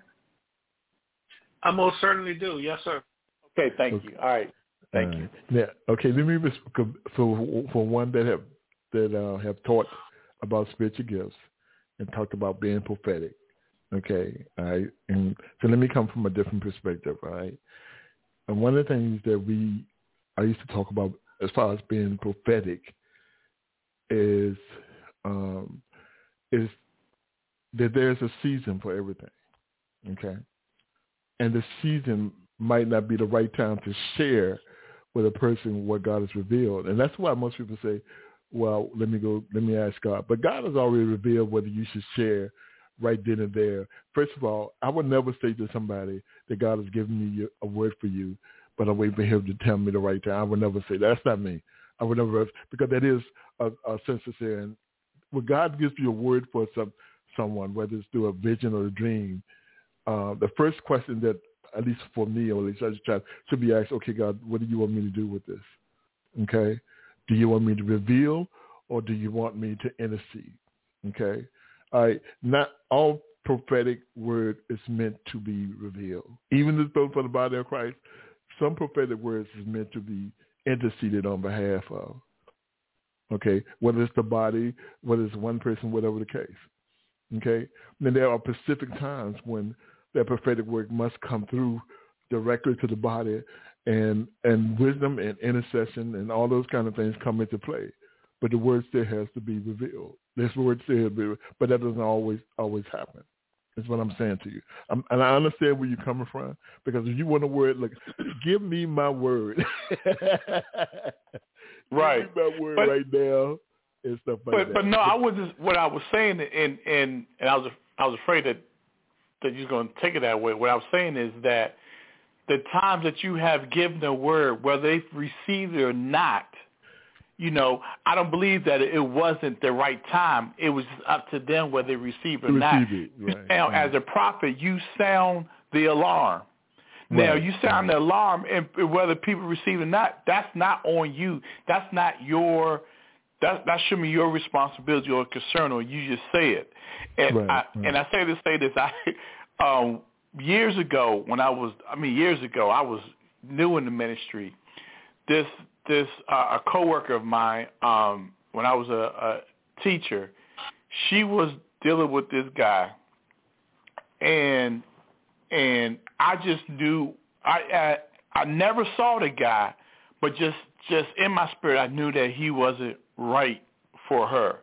S5: I most certainly do. Yes, sir.
S6: Okay, thank okay. you. All right. Thank
S2: uh,
S6: you.
S2: Now, okay, let me for for one that have that uh, have taught about spiritual gifts and talked about being prophetic. Okay, all right, and so let me come from a different perspective. All right, and one of the things that we I used to talk about as far as being prophetic is um, is that there's a season for everything. Okay, and the season might not be the right time to share with a person what God has revealed. And that's why most people say, well, let me go, let me ask God. But God has already revealed whether you should share right then and there. First of all, I would never say to somebody that God has given me a word for you, but I'm waiting for him to tell me the right time. I would never say that. That's not me. I would never, because that is a, a sense of saying, when God gives you a word for some someone, whether it's through a vision or a dream, uh, the first question that, at least for me, or at least I just try to be asked, okay, God, what do you want me to do with this? Okay? Do you want me to reveal, or do you want me to intercede? Okay? All right. Not all prophetic word is meant to be revealed. Even though for the body of Christ, some prophetic words is meant to be interceded on behalf of. Okay? Whether it's the body, whether it's one person, whatever the case. Okay? And there are specific times when that prophetic word must come through directly to the body, and and wisdom and intercession and all those kind of things come into play. But the word still has to be revealed. This word still has to be, but that doesn't always always happen. That's what I'm saying to you. I'm, and I understand where you're coming from, because if you want a word, look, give me my word.
S6: Right.
S2: Give me my word
S6: but,
S2: right now and stuff like
S6: but,
S2: that.
S6: But no, I was just, what I was saying, and and and I was I was afraid that that you're going to take it that way. What I was saying is that the times that you have given a word, whether they've received it or not, you know, I don't believe that it wasn't the right time. It was up to them whether they received it or not.
S2: It, right,
S6: now,
S2: right.
S6: as a prophet, you sound the alarm. Now,
S2: right,
S6: you sound
S2: right.
S6: the alarm, and whether people receive it or not, that's not on you. That's not your That that should be your responsibility or concern, or you just say it. And
S2: right,
S6: I
S2: right.
S6: and I say to say this. I um, years ago when I was, I mean years ago, I was new in the ministry. This this uh, a coworker of mine, um, when I was a, a teacher, she was dealing with this guy, and and I just knew I I, I never saw the guy, but just just in my spirit, I knew that he wasn't right for her.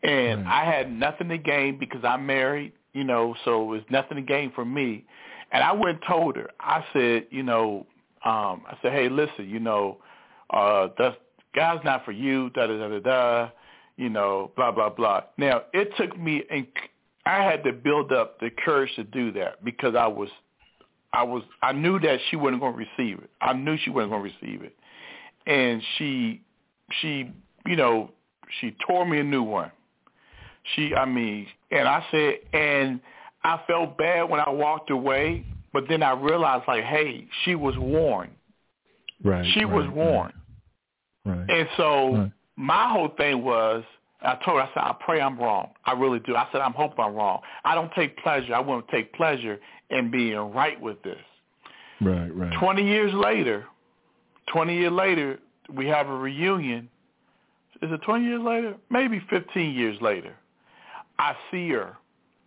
S6: And
S2: right.
S6: I had nothing to gain because I'm married, you know, so it was nothing to gain for me. And I went and told her, I said, you know, um, I said, hey, listen, you know, uh, that's, God's not for you, da-da-da-da-da, you know, blah, blah, blah. Now, it took me, and I had to build up the courage to do that because I was, I was, I knew that she wasn't going to receive it. I knew she wasn't going to receive it. And she, she, you know, she tore me a new one. She, I mean, and I said, and I felt bad when I walked away, but then I realized, like, hey, she was warned.
S2: Right.
S6: She
S2: right,
S6: was warned.
S2: Right.
S6: And so
S2: right.
S6: my whole thing was, I told her, I said, I pray I'm wrong. I really do. I said, I'm hoping I'm wrong. I don't take pleasure. I want to take pleasure in being right with this.
S2: Right, right.
S6: Twenty years later, twenty years later, we have a reunion. Is it twenty years later? Maybe fifteen years later. I see her.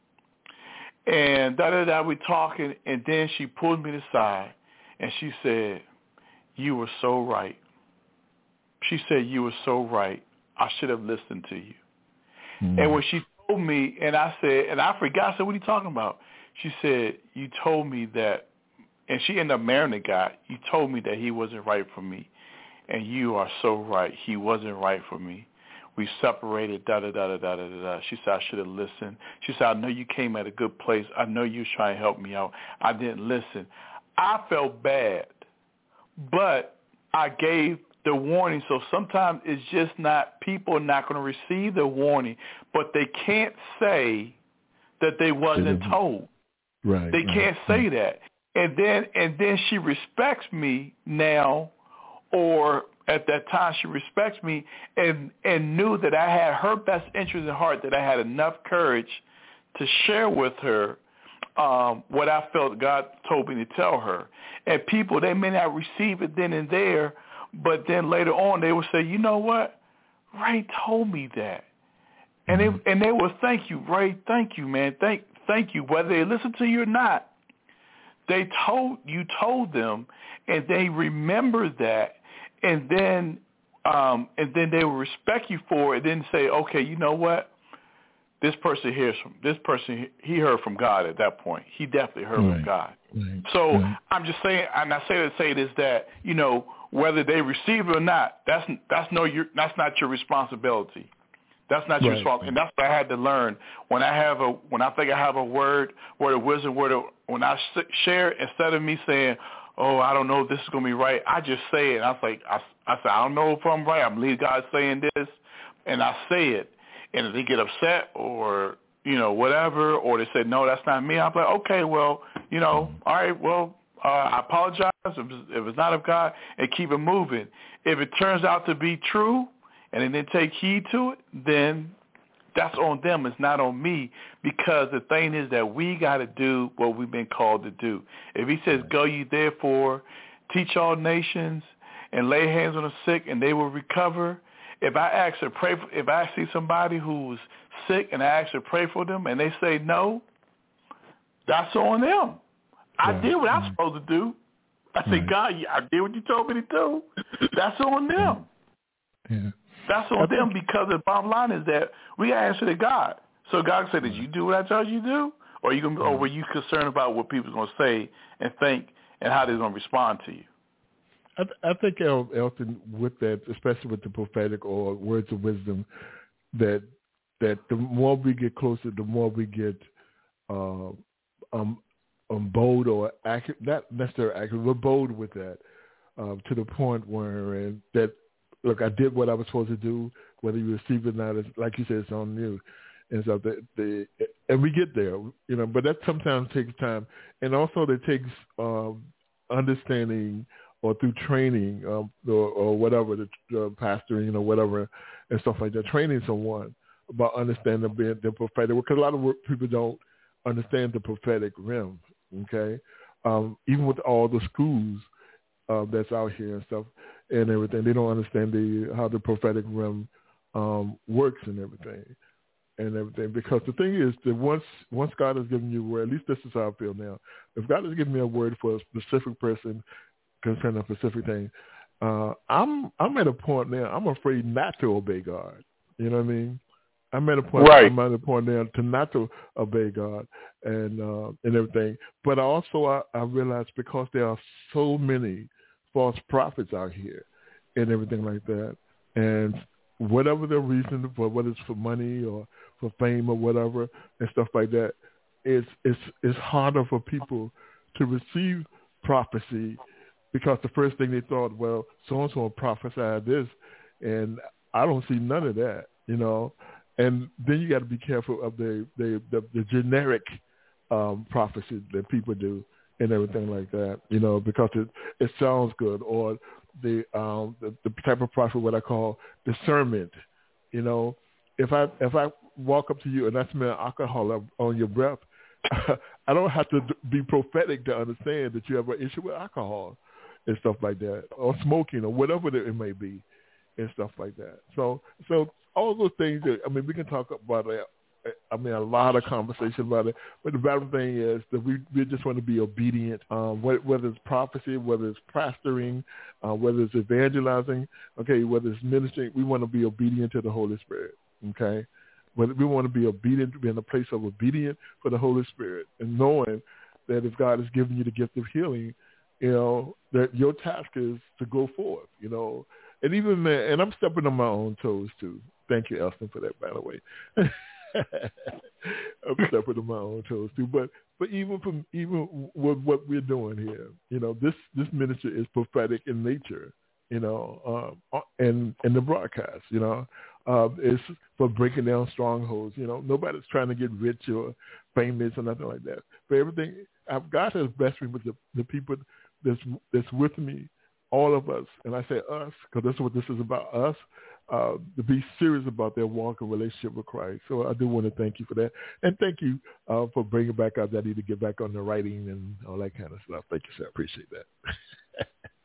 S6: And da-da-da, we talking, and then she pulled me aside, and she said, you were so right. She said, you were so right. I should have listened to you. Mm. And when she told me, and I said, and I forgot, I said, what are you talking about? She said, you told me that, and she ended up marrying the guy, you told me that he wasn't right for me. And you are so right. He wasn't right for me. We separated, da-da-da-da-da-da-da. She said, I should have listened. She said, I know you came at a good place. I know you were trying to help me out. I didn't listen. I felt bad, but I gave the warning. So sometimes it's just not, people are not going to receive the warning, but they can't say that they wasn't told.
S2: Right.
S6: They
S2: right,
S6: can't
S2: right.
S6: say that. And then, and then she respects me now, or at that time she respects me and, and knew that I had her best interest at heart, that I had enough courage to share with her um, what I felt God told me to tell her. And people, they may not receive it then and there, but then later on they will say, you know what? Ray told me that. And mm-hmm. they and they will thank you, Ray, thank you, man. Thank thank you. Whether they listen to you or not, they told you told them, and they remember that. And then, um, and then they will respect you for it. And then say, okay, you know what? This person hears from this person. He heard from God at that point. He definitely heard
S2: right.
S6: from God.
S2: Right.
S6: So
S2: right.
S6: I'm just saying, and I say to say this, that you know whether they receive it or not, that's that's no your that's not your responsibility. That's not your
S2: right.
S6: responsibility. And that's what I had to learn when I have a when I think I have a word, word of wisdom, word of, when I share, instead of me saying, oh, I don't know if this is going to be right, I just say it. I was like, I, I said, I don't know if I'm right. I believe God's saying this, and I say it. And if they get upset or, you know, whatever, or they say, no, that's not me, I'm like, okay, well, you know, all right, well, uh, I apologize if it's, if it's not of God, and keep it moving. If it turns out to be true and they didn't take heed to it, then that's on them. It's not on me, because the thing is that we got to do what we've been called to do. If he says, go ye therefore, teach all nations, and lay hands on the sick, and they will recover. If I ask to pray, for, if I see somebody who's sick and I ask to pray for them, and they say no, that's on them. I
S2: right.
S6: did what I'm supposed to do. I said, right. God, I did what you told me to do. That's on them.
S2: Yeah.
S6: That's on them, because the bottom line is that we answer to God. So God said, did you do what I told you to do? Or, you gonna, or were you concerned about what people are going to say and think and how they're going to respond to you?
S2: I, th- I think, El- Elton, with that, especially with the prophetic or words of wisdom, that that the more we get closer, the more we get uh, um, um, bold or accurate, not necessarily accurate, but bold with that, um, to the point where uh, that, look, I did what I was supposed to do, whether you receive it or not, it's, like you said, it's on you. And so the, the, and we get there, you know, but that sometimes takes time. And also it takes um, understanding, or through training, um, or, or whatever, the uh, pastor, you know, whatever, and stuff like that, training someone about understanding the, the prophetic, because a lot of people don't understand the prophetic realm, okay? Um, even with all the schools uh, that's out here and stuff and everything, they don't understand the how the prophetic realm um, works and everything. And everything, because the thing is that once once God has given you a word, at least this is how I feel now. If God has given me a word for a specific person concerning a specific thing, uh, I'm I'm at a point now. I'm afraid not to obey God. You know what I mean? I'm at a point.
S6: Right.
S2: I'm at a point now to not to obey God and uh, and everything. But also, I, I realize because there are so many false prophets out here and everything like that, and whatever the reason for, whether it's for money or for fame or whatever and stuff like that, it's it's it's harder for people to receive prophecy because the first thing they thought, well, so and so prophesied this, and I don't see none of that, you know. And then you got to be careful of the the, the, the generic um, prophecy that people do and everything like that, you know, because it, it sounds good, or the, um, the the type of prophet what I call discernment, you know. If I if I walk up to you and I smell alcohol on your breath, I don't have to be prophetic to understand that you have an issue with alcohol and stuff like that, or smoking, or whatever it may be, and stuff like that. So so. All those things, that, I mean, we can talk about it. I mean, a lot of conversation about it. But the bottom thing is that we, we just want to be obedient, um, whether it's prophecy, whether it's pastoring, uh, whether it's evangelizing, okay, whether it's ministering. We want to be obedient to the Holy Spirit, okay? We want to be obedient, to be in a place of obedience for the Holy Spirit, and knowing that if God has given you the gift of healing, you know, that your task is to go forth, you know. And even, and I'm stepping on my own toes, too. Thank you, Elston, for that, by the way. I'm stepping on my own toes, too. But but even from even with what we're doing here, you know, this, this ministry is prophetic in nature, you know, um, and, and the broadcast, you know. Uh, it's for breaking down strongholds, you know. Nobody's trying to get rich or famous or nothing like that. But everything, I've, God has blessed me with the, the people that's that's with me, all of us, and I say us because that's what this is about, us, uh, to be serious about their walk and relationship with Christ. So I do want to thank you for that. And thank you uh, for bringing back up that I need to get back on the writing and all that kind of stuff. Thank you, sir. I appreciate that.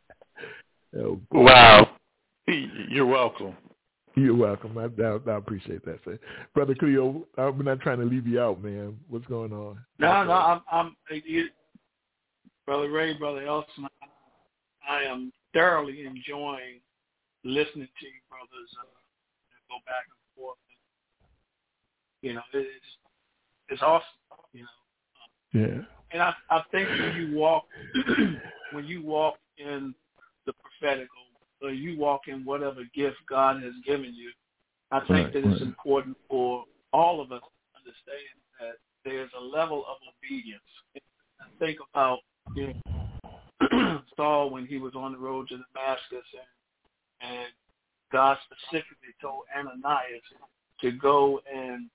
S2: oh,
S6: wow. You're welcome.
S2: You're welcome. I, I, I appreciate that, sir. Brother Cleo, I'm not trying to leave you out, man. What's going on?
S5: No, no, I'm, I'm you, Brother Ray, Brother Elson, I am thoroughly enjoying listening to you brothers uh, go back and forth. And, you know, it's it's awesome. You know.
S2: Yeah.
S5: And I I think when you walk when you walk in the prophetic, or you walk in whatever gift God has given you, I think
S2: right,
S5: that
S2: right.
S5: it's important for all of us to understand that there's a level of obedience. And think about, you know, Saul when he was on the road to Damascus, and, and God specifically told Ananias to go and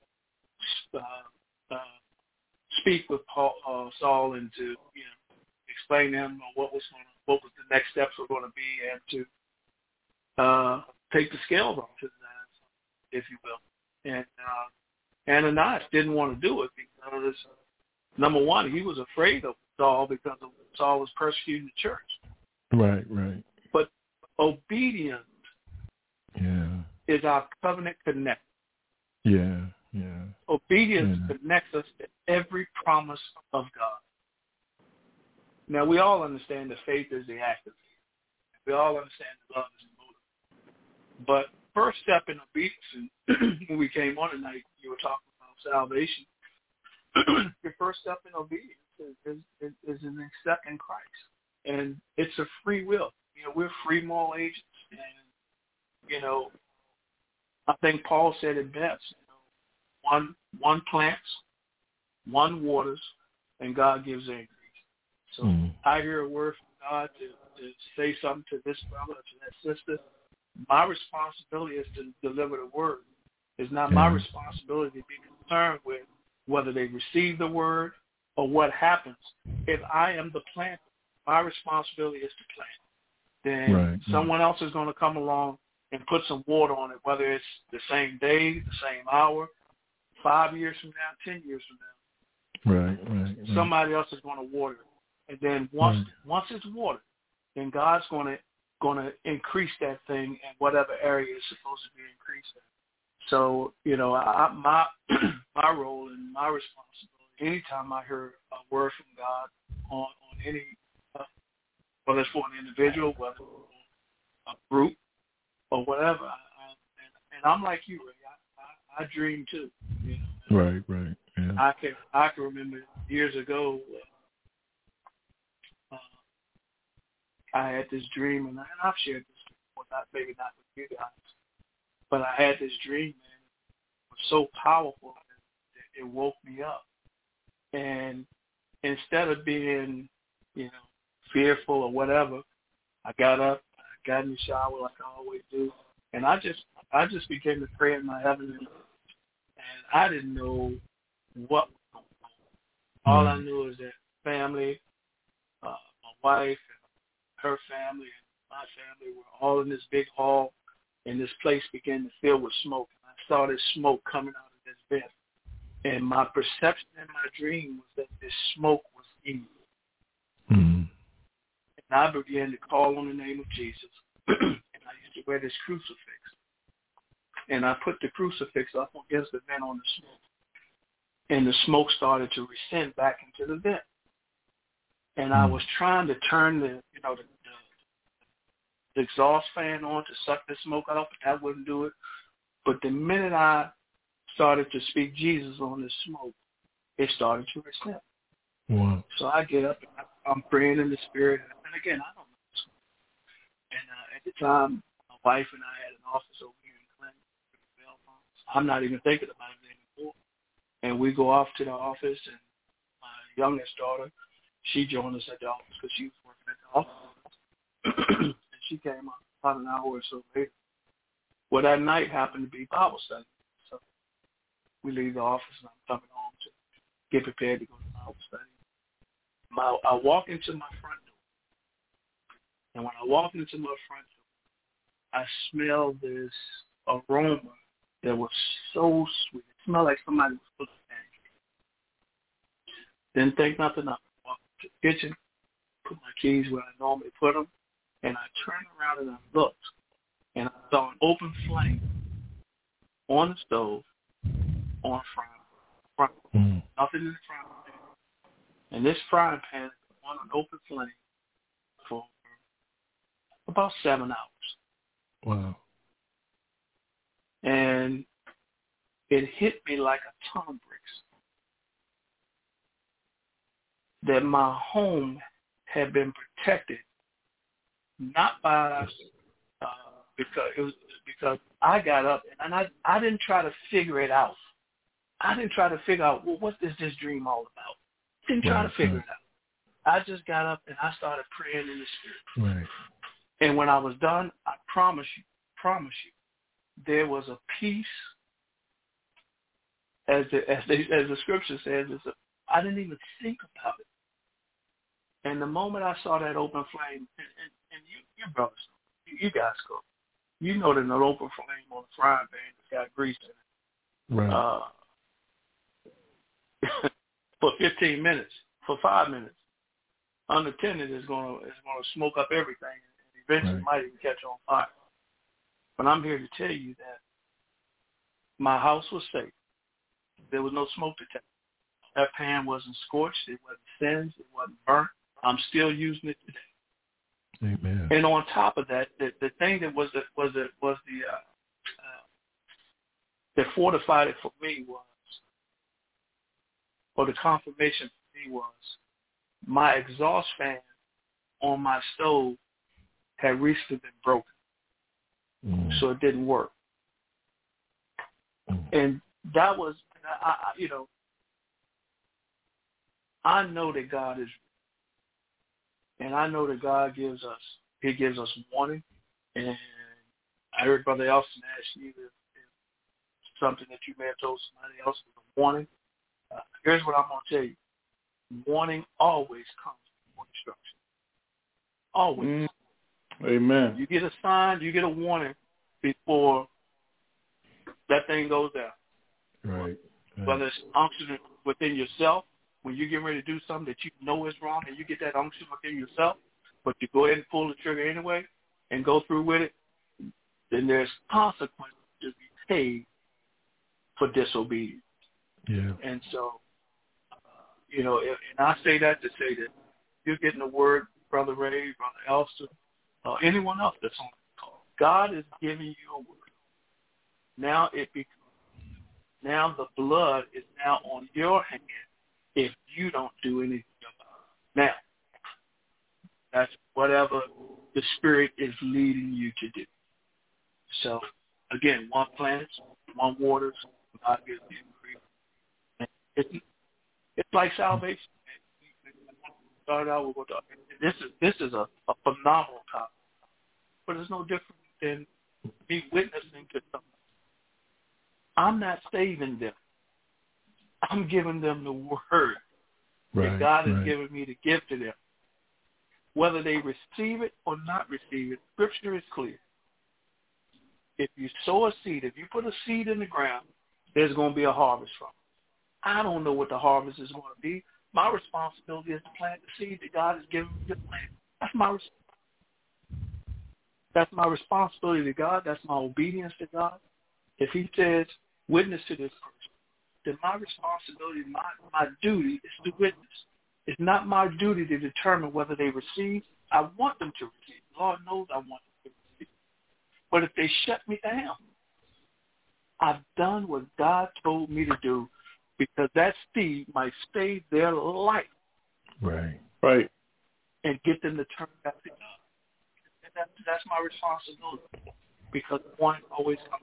S5: uh, uh, speak with Paul, uh, Saul, and to, you know, explain to him what was going to, what was the next steps were going to be, and to uh, take the scales off his eyes, if you will. And uh, Ananias didn't want to do it because, number one, he was afraid of Saul because of Saul was persecuting the church.
S2: Right, right.
S5: But obedience
S2: yeah.
S5: is our covenant connect.
S2: Yeah, yeah.
S5: Obedience
S2: yeah.
S5: connects us to every promise of God. Now, we all understand that faith is the act of faith. We all understand that love is the motive. But first step in obedience, and when we came on tonight, you were talking about salvation. Your first step in obedience is, is, is in accepting Christ. And it's a free will. You know, we're free moral agents. And, you know, I think Paul said it best. You know, one, one plants, one waters, and God gives the increase. So mm. I hear a word from God to, to say something to this brother, to that sister. My responsibility is to deliver the word. It's not yeah. my responsibility to be concerned with whether they receive the word or what happens. If I am the planter, my responsibility is to plant. Then
S2: right,
S5: someone
S2: right.
S5: else is going to come along and put some water on it, whether it's the same day, the same hour, five years from now, ten years from now.
S2: Right, right. right.
S5: Somebody else is going to water it. And then once right. once it's watered, then God's going to going to increase that thing in whatever area it's supposed to be increased in. So, you know, I, my my role and my responsibility, anytime I hear a word from God on, on any, uh, whether it's for an individual, whether it's for a group, or whatever, I, I, and, and I'm like you, Ray. I, I, I dream too. You know?
S2: Right, right. Yeah.
S5: I can I can remember years ago. Uh, I had this dream, and I've shared this before, not maybe not with you guys, but I had this dream, man. It was so powerful that it woke me up. And instead of being, you know, fearful or whatever, I got up, I got in the shower like I always do, and I just I just began to pray in my heavenly language. And I didn't know what was going on. All I knew is that family, uh, my wife, and her family, and my family were all in this big hall, and this place began to fill with smoke. And I saw this smoke coming out of this vent. And my perception in my dream was that this smoke was evil.
S2: Mm-hmm.
S5: And I began to call on the name of Jesus. And I used to wear this crucifix. And I put the crucifix up against the vent on the smoke. And the smoke started to rescind back into the vent. And I was trying to turn the, you know, the, the, the exhaust fan on to suck the smoke out, but that wouldn't do it. But the minute I started to speak Jesus on the smoke, it started to rescind.
S2: Wow.
S5: So I get up and I, I'm praying in the spirit. And again, I don't know this. And uh, at the time, my wife and I had an office over here in Clinton. I'm not even thinking about it anymore. And we go off to the office, and my youngest daughter, she joined us at the office because she was working at the office. And she came up about an hour or so later. Well, that night happened to be Bible study. So we leave the office, and I'm coming home to get prepared to go to Bible study. My, I walk into my front door. And when I walk into my front door, I smell this aroma that was so sweet. It smelled like somebody was cooking pancakes. Didn't think nothing of it. Walked to the kitchen, put my keys where I normally put them, and I turned around and I looked, and I saw an open flame on the stove, on a frying pan. Mm. Nothing in the frying pan. And this frying pan is on an open flame for about seven hours.
S2: Wow.
S5: And it hit me like a ton of bricks that my home had been protected, not by uh, because it was because I got up and I I didn't try to figure it out. I didn't try to figure out, well, what is this dream all about? Didn't try right, to figure right. it out. I just got up and I started praying in the spirit.
S2: Right.
S5: And when I was done, I promise you, promise you, there was a peace, as the as, they, as the scripture says, it's a, I didn't even think about it. And the moment I saw that open flame, and, and, and you, you brothers, you, you guys go, you know that an open flame on a frying pan that's got grease in it.
S2: Right.
S5: Uh, for fifteen minutes, for five minutes, unattended is going to is going to smoke up everything, and eventually right. might even catch on fire. But I'm here to tell you that my house was safe. There was no smoke detector. That pan wasn't scorched. It wasn't singed. It wasn't burnt. I'm still using it today.
S2: Amen.
S5: And on top of that, the, the thing that was the, was the, was the uh, uh, that fortified it for me was, or the confirmation for me was, my exhaust fan on my stove had recently been broken. Mm. So it didn't work. Mm. And that was, I, I, you know, I know that God is, and I know that God gives us, he gives us warning. And I heard Brother Elston ask you if, if something that you may have told somebody else was a warning. Uh, here's what I'm going to tell you. Warning always comes before instruction. Always.
S6: Mm. Amen.
S5: You get a sign, you get a warning before that thing goes down.
S2: Right. right.
S5: Whether it's unction within yourself, when you get ready to do something that you know is wrong and you get that unction within yourself, but you go ahead and pull the trigger anyway and go through with it, then there's consequences to be paid for disobedience.
S2: Yeah.
S5: And so, uh, you know, if, and I say that to say that you're getting the word, Brother Ray, Brother Elster, uh, anyone else that's on the call. God is giving you a word. Now it becomes Now the blood is now on your hand if you don't do anything about it. Now, that's whatever the Spirit is leading you to do. So, again, one plants, one waters, God gives the increase. And it's, it's like salvation. Start out, we'll talk. This is this is a, a phenomenal topic, but it's no different than me witnessing to someone. I'm not saving them. I'm giving them the word
S2: right,
S5: that God has
S2: right.
S5: given me to give to them. Whether they receive it or not receive it, Scripture is clear. If you sow a seed, if you put a seed in the ground, there's going to be a harvest from it. I don't know what the harvest is going to be. My responsibility is to plant the seed that God has given me to plant. That's my That's my responsibility to God. That's my obedience to God. If he says, witness to this person, then my responsibility, my, my duty is to witness. It's not my duty to determine whether they receive. I want them to receive. Lord knows I want them to receive. But if they shut me down, I've done what God told me to do, because that seed might save their life.
S2: Right.
S6: Right.
S5: And get them to turn back to God. And that, that's my responsibility, because one always comes.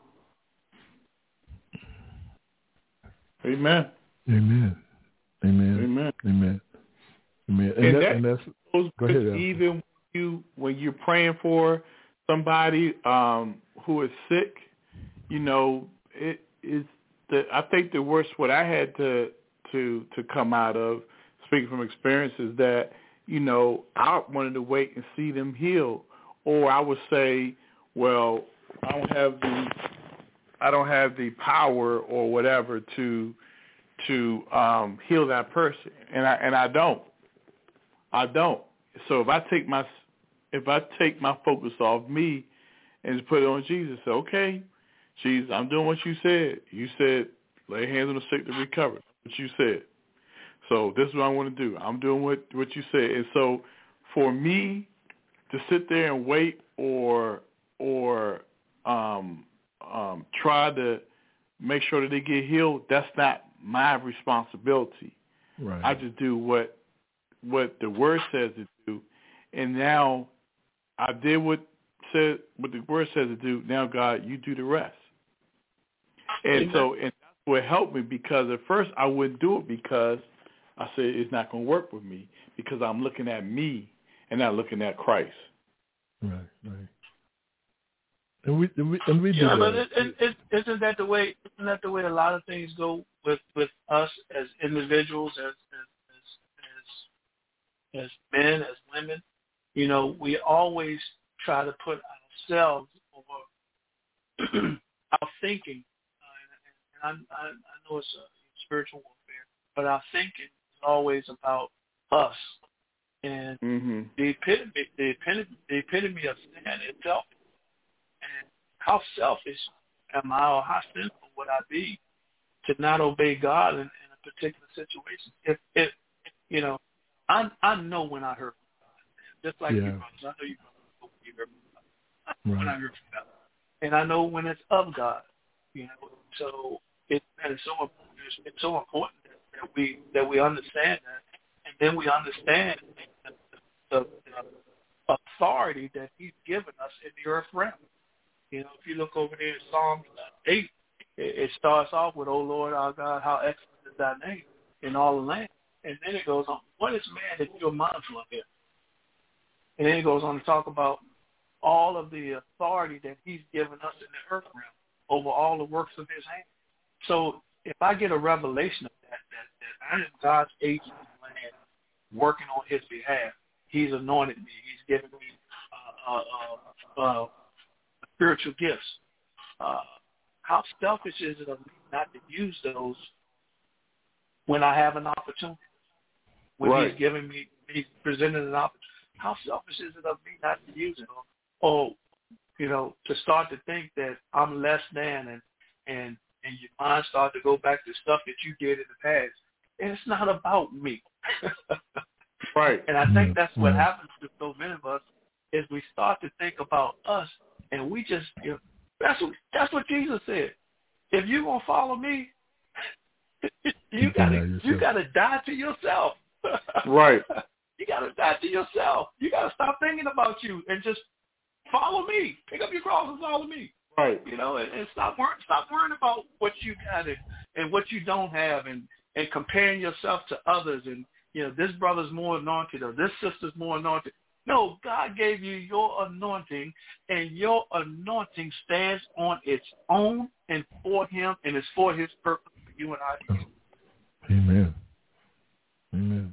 S6: Amen.
S2: Amen. Amen.
S6: Amen.
S2: Amen. Amen. And,
S6: and,
S2: that,
S6: that
S2: and that's
S6: goes
S2: go ahead,
S6: even when you when you're praying for somebody um, who is sick, you know, it is the I think the worst what I had to to to come out of, speaking from experience, is that, you know, I wanted to wait and see them heal, or I would say, well, I don't have the I don't have the power or whatever to to um, heal that person, and I and I don't. I don't. So if I take my if I take my focus off me and just put it on Jesus, say, okay, Jesus, I'm doing what you said. You said lay hands on the sick to recover. What you said. So this is what I want to do. I'm doing what what you said. And so for me to sit there and wait or or um, um, try to make sure that they get healed, that's not my responsibility.
S2: Right.
S6: I just do what what the word says to do, and now I did what said what the word says to do. Now, God, you do the rest. And Amen. so, and that's what helped me, because at first I wouldn't do it because I said it's not going to work with me, because I'm looking at me and not looking at Christ.
S2: Right, right. And we and we, and we do
S5: yeah,
S2: that.
S5: but it, it, it, isn't that the way? Isn't that the way a lot of things go with, with us as individuals, as as, as as men, as women? You know, we always try to put ourselves or our thinking. Uh, and I, I, I know it's a spiritual warfare, but our thinking is always about us. And mm-hmm. the epitome, the epitome, the epitome of sin itself. And how selfish am I, or how sinful would I be to not obey God in, in a particular situation? If, if you know, I I know when I heard from God, just like
S2: yeah.
S5: you brothers. I know you brothers you heard from God. I know
S2: right.
S5: when I heard from God, and I know when it's of God. You know, so it and it's so it's so important that, that we that we understand that, and then we understand the, the, the authority that He's given us in the earth realm. You know, if you look over there in Psalm eight, it, it starts off with, "O Lord our God, how excellent is thy name in all the land." And then it goes on, "What is man that you are mindful of him?" And then it goes on to talk about all of the authority that He's given us in the earth realm over all the works of His hand. So if I get a revelation of that, that, that I am God's agent in the land working on His behalf, He's anointed me, He's given me uh, uh, uh, uh, spiritual gifts. Uh, how selfish is it of me not to use those when I have an opportunity? When right. He's giving me, He's presented an opportunity. How selfish is it of me not to use it? Or, or, you know, to start to think that I'm less than, and and and your mind start to go back to stuff that you did in the past. And it's not about me.
S6: Right.
S5: And I think that's what happens to so many of us, is we start to think about us. And we just, you know, that's what that's what Jesus said. If you're gonna follow me, you gotta you gotta die to yourself.
S6: Right.
S5: You gotta die to yourself. You gotta stop thinking about you and just follow me. Pick up your cross and follow me.
S6: Right.
S5: You know, and, and stop worrying stop worrying about what you got and, and what you don't have, and, and comparing yourself to others, and you know, this brother's more anointed or this sister's more anointed. No, God gave you your anointing, and your anointing stands on its own and for him, and it's for his purpose for you and I.
S2: Amen. Amen.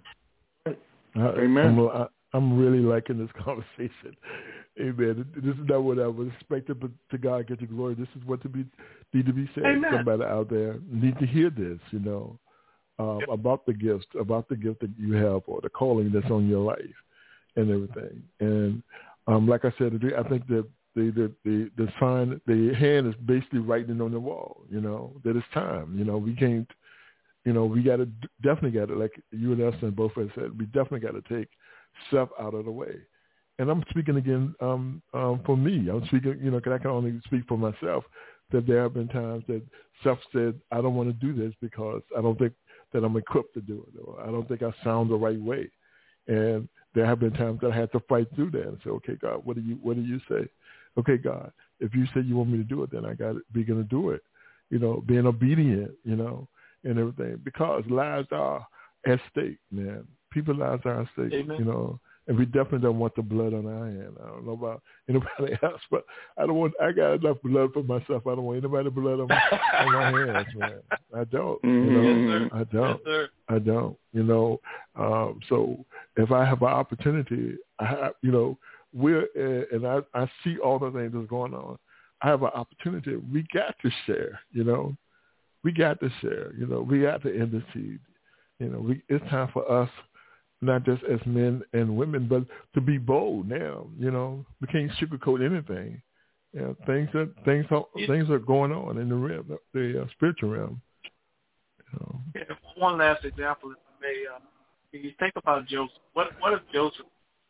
S2: I,
S6: Amen.
S2: I'm, I, I'm really liking this conversation. Amen. This is not what I was expecting, but to God get the glory. This is what to be need to be said.
S5: Amen.
S2: Somebody out there need to hear this, you know, um, yep. about the gifts, about the gift that you have or the calling that's on your life. And everything, and um, like I said, I think that the the, the the sign, the hand is basically writing on the wall. You know that it's time. You know we can't. You know we got to definitely got to, like you and us and both of us said, we definitely got to take self out of the way. And I'm speaking again um, um, for me. I'm speaking, you know, because I can only speak for myself. That there have been times that self said, I don't want to do this because I don't think that I'm equipped to do it, or I don't think I sound the right way, and there have been times that I had to fight through that and say, okay, God, what do you what do you say? Okay, God, if you say you want me to do it, then I got to be going to do it. You know, being obedient, you know, and everything. Because lives are at stake, man. People's lives are at stake, Amen. You know. And we definitely don't want the blood on our hand. I don't know about anybody else, but I don't want. I got enough blood for myself. I don't want anybody's blood on my, on my hands, man. I don't. You know,
S5: yes,
S2: I don't.
S5: Yes,
S2: I don't. You know. Um, so if I have an opportunity, I have, you know, we're uh, and I, I see all the things that's going on. I have an opportunity. We got to share. You know, we got to share. You know, we got to intercede. You know, we, it's time for us. Not just as men and women, but to be bold now. You know, we can't sugarcoat anything. You know, things are things are things are going on in the realm, the uh, spiritual realm. You know.
S5: Yeah, one last example, if I may. Uh, when you think about Joseph, what what if Joseph,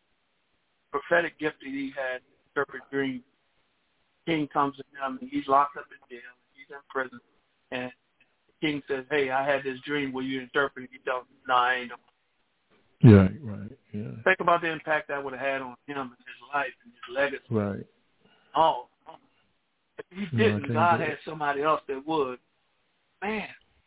S5: prophetic gift that he had, interpret dreams? King comes to him and he's locked up in jail. He's in prison, and the king says, "Hey, I had this dream. Will you interpret it?" He tells him, "No, I ain't."
S2: Yeah, right. Yeah.
S5: Think about the impact that would have had on him and his life and his legacy.
S2: Right.
S5: Oh, if he didn't, no, God had somebody else that would. Man,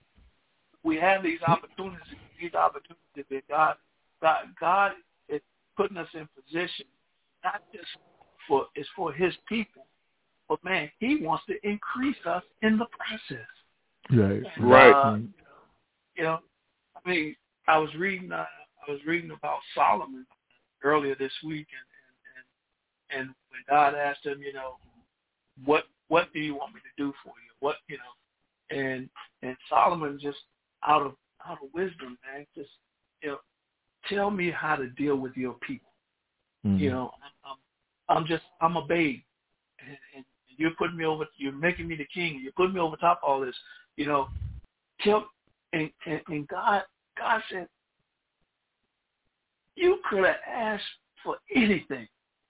S5: we have these opportunities. These opportunities that God, God, God is putting us in position, not just for it's for His people, but man, He wants to increase us in the process.
S2: Right.
S5: And,
S6: right.
S5: Uh, you know, I mean, I was reading. Uh, I was reading about Solomon earlier this week, and, and, and when God asked him, you know, what what do you want me to do for you? What you know, and and Solomon just out of out of wisdom, man, just you know, tell me how to deal with your people. Mm-hmm. You know, I'm, I'm I'm just I'm a babe, and, and you're putting me over. You're making me the king. You're putting me over top of all this. You know, tell and and, and God God said. You could have asked for anything.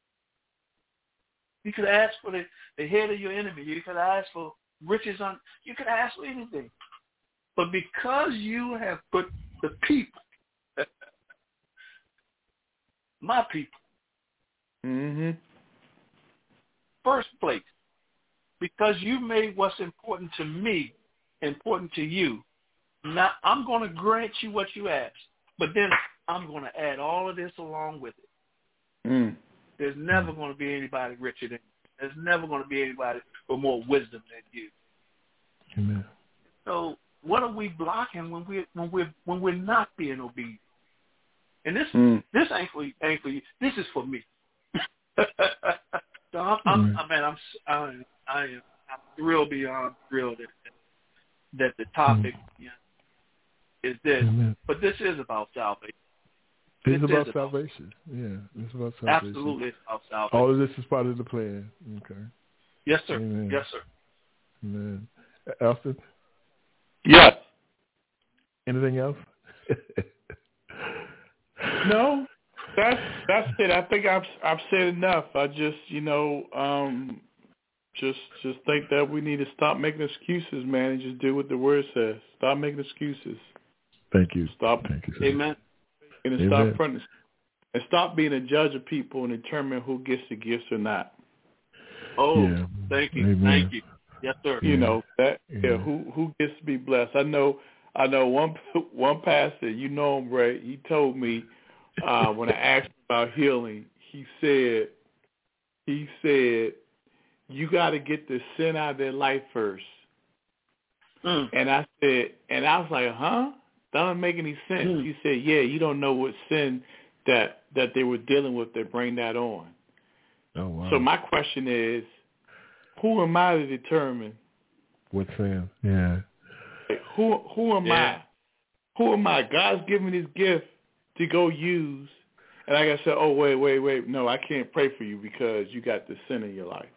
S5: You could have asked for the, the head of your enemy. You could have asked for riches on. You could have asked for anything. But because you have put the people, my people,
S6: mm-hmm.
S5: first place, because you made what's important to me important to you, now I'm going to grant you what you asked. But then I'm going to add all of this along with it.
S6: Mm.
S5: There's never going to be anybody richer than you. There's never going to be anybody with more wisdom than you.
S2: Amen.
S5: So what are we blocking when we when we when we're not being obedient? And this
S6: mm.
S5: this ain't for you, ain't for you. This is for me. so I'm, I'm
S2: mm.
S5: I mean I'm I, I am I'm thrilled beyond thrilled that that the topic mm. you know, is this,
S2: Amen.
S5: But this is about salvation.
S2: It's
S5: this
S2: about
S5: is
S2: salvation. About, yeah, it's about salvation.
S5: Absolutely, it's about salvation.
S2: All of this is part of the plan. Okay.
S5: Yes, sir.
S2: Amen.
S5: Yes, sir.
S2: Amen. Alston?
S6: Yes.
S2: Anything else?
S6: No, that's that's it. I think I've I've said enough. I just you know um, just just think that we need to stop making excuses, man, and just do what the word says. Stop making excuses.
S2: Thank you.
S6: Stop.
S2: Thank you, sir.
S5: Amen.
S6: And
S2: Amen.
S6: stop fronting. And stop being a judge of people and determine who gets the gifts or not.
S5: Oh,
S2: Yeah.
S5: thank you.
S2: Amen.
S5: Thank you. Yes, sir.
S6: You
S2: Yeah.
S6: know that.
S2: Yeah.
S6: Yeah. Who who gets to be blessed? I know. I know one one pastor. You know him, Ray. He told me uh, when I asked him about healing, he said, he said, you got to get the sin out of their life first.
S5: Mm.
S6: And I said, and I was like, huh? That doesn't make any sense.
S5: Mm.
S6: He said, yeah, you don't know what sin that that they were dealing with that bring that on.
S2: Oh, wow.
S6: So my question is, who am I to determine?
S2: What sin? Yeah.
S6: Like, who who am
S5: Yeah.
S6: I? Who am I? God's given me this gift to go use, and I got to say, oh, wait, wait, wait. No, I can't pray for you because you got the sin in your life.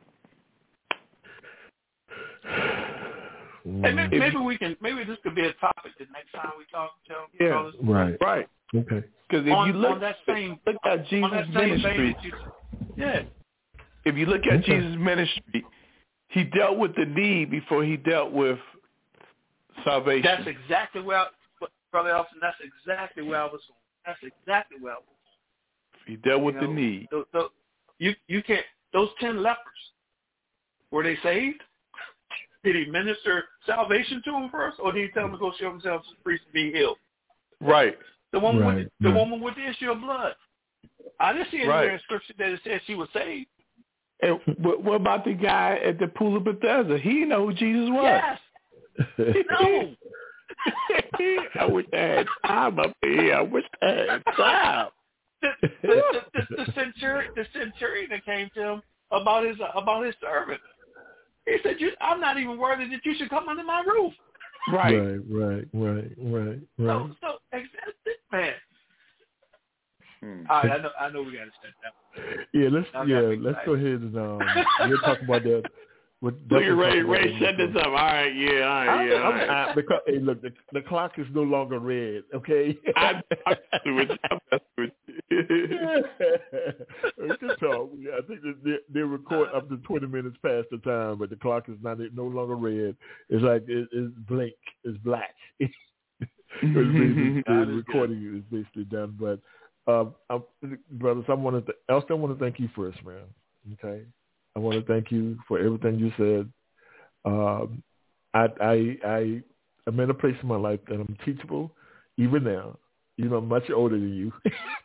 S5: Hey, maybe, maybe we can. Maybe this could be a topic the next time we talk. Tell,
S6: Yeah,
S5: tell us.
S2: Right.
S6: Right.
S2: Okay.
S6: Because if
S5: On,
S6: you look
S5: on that same,
S6: look at Jesus'
S5: on that same
S6: ministry,
S5: vein that you, yeah,
S6: if you look at
S2: Okay.
S6: Jesus' ministry, he dealt with the need before he dealt with salvation.
S5: that's exactly where, I, Brother Elson. That's exactly where I was going. That's exactly where I was
S6: He dealt with
S5: you
S6: the
S5: know,
S6: need.
S5: The, the, you you can't. Those ten lepers, were they saved? Did he minister salvation to them first, or did he tell them to go show themselves to the priest and be healed?
S6: Right.
S5: The woman
S2: Right,
S5: with the
S2: right.
S5: woman with the issue of blood. I didn't see anywhere
S6: Right.
S5: in Scripture that it said she was saved.
S6: And what, what about the guy at the pool of Bethesda? He didn't know who Jesus was.
S5: Yes. No.
S6: I wish I had time up here. I wish I had time.
S5: The, the, the, the, the centurion, the centurion that came to him about his about his servant. He said, you, "I'm not even worthy that you should come under my roof."
S6: Right.
S2: Right. Right. Right. Right. Right.
S5: So, so exactly, man.
S6: Hmm.
S5: All right, I know, I know, we got to set that.
S2: Yeah. Let's.
S5: I got
S2: Yeah.
S5: big
S2: Let's
S5: size.
S2: go ahead and um. We'll talk about that. We'll
S6: Look at
S2: definitely
S6: Ray.
S2: talk about
S6: Ray
S2: that
S6: set this
S2: more.
S6: up. All right. Yeah. All right. Yeah. All
S2: I'm,
S6: right.
S2: I, because hey, look, the, the clock is no longer red. Okay.
S6: I, I'm messing with you. I'm messing with you.
S2: We can talk. I think that they, they record up to twenty minutes past the time, but the clock is not no longer red. It's like it, it's blank. It's black. It's basically, the recording is basically done. But um, I'm, brothers, I want to. Th- Elson, I want to thank you first, man. Okay. I want to thank you for everything you said. Um, I, I, I, I'm in a place in my life that I'm teachable, even now. You know, I'm much older than you.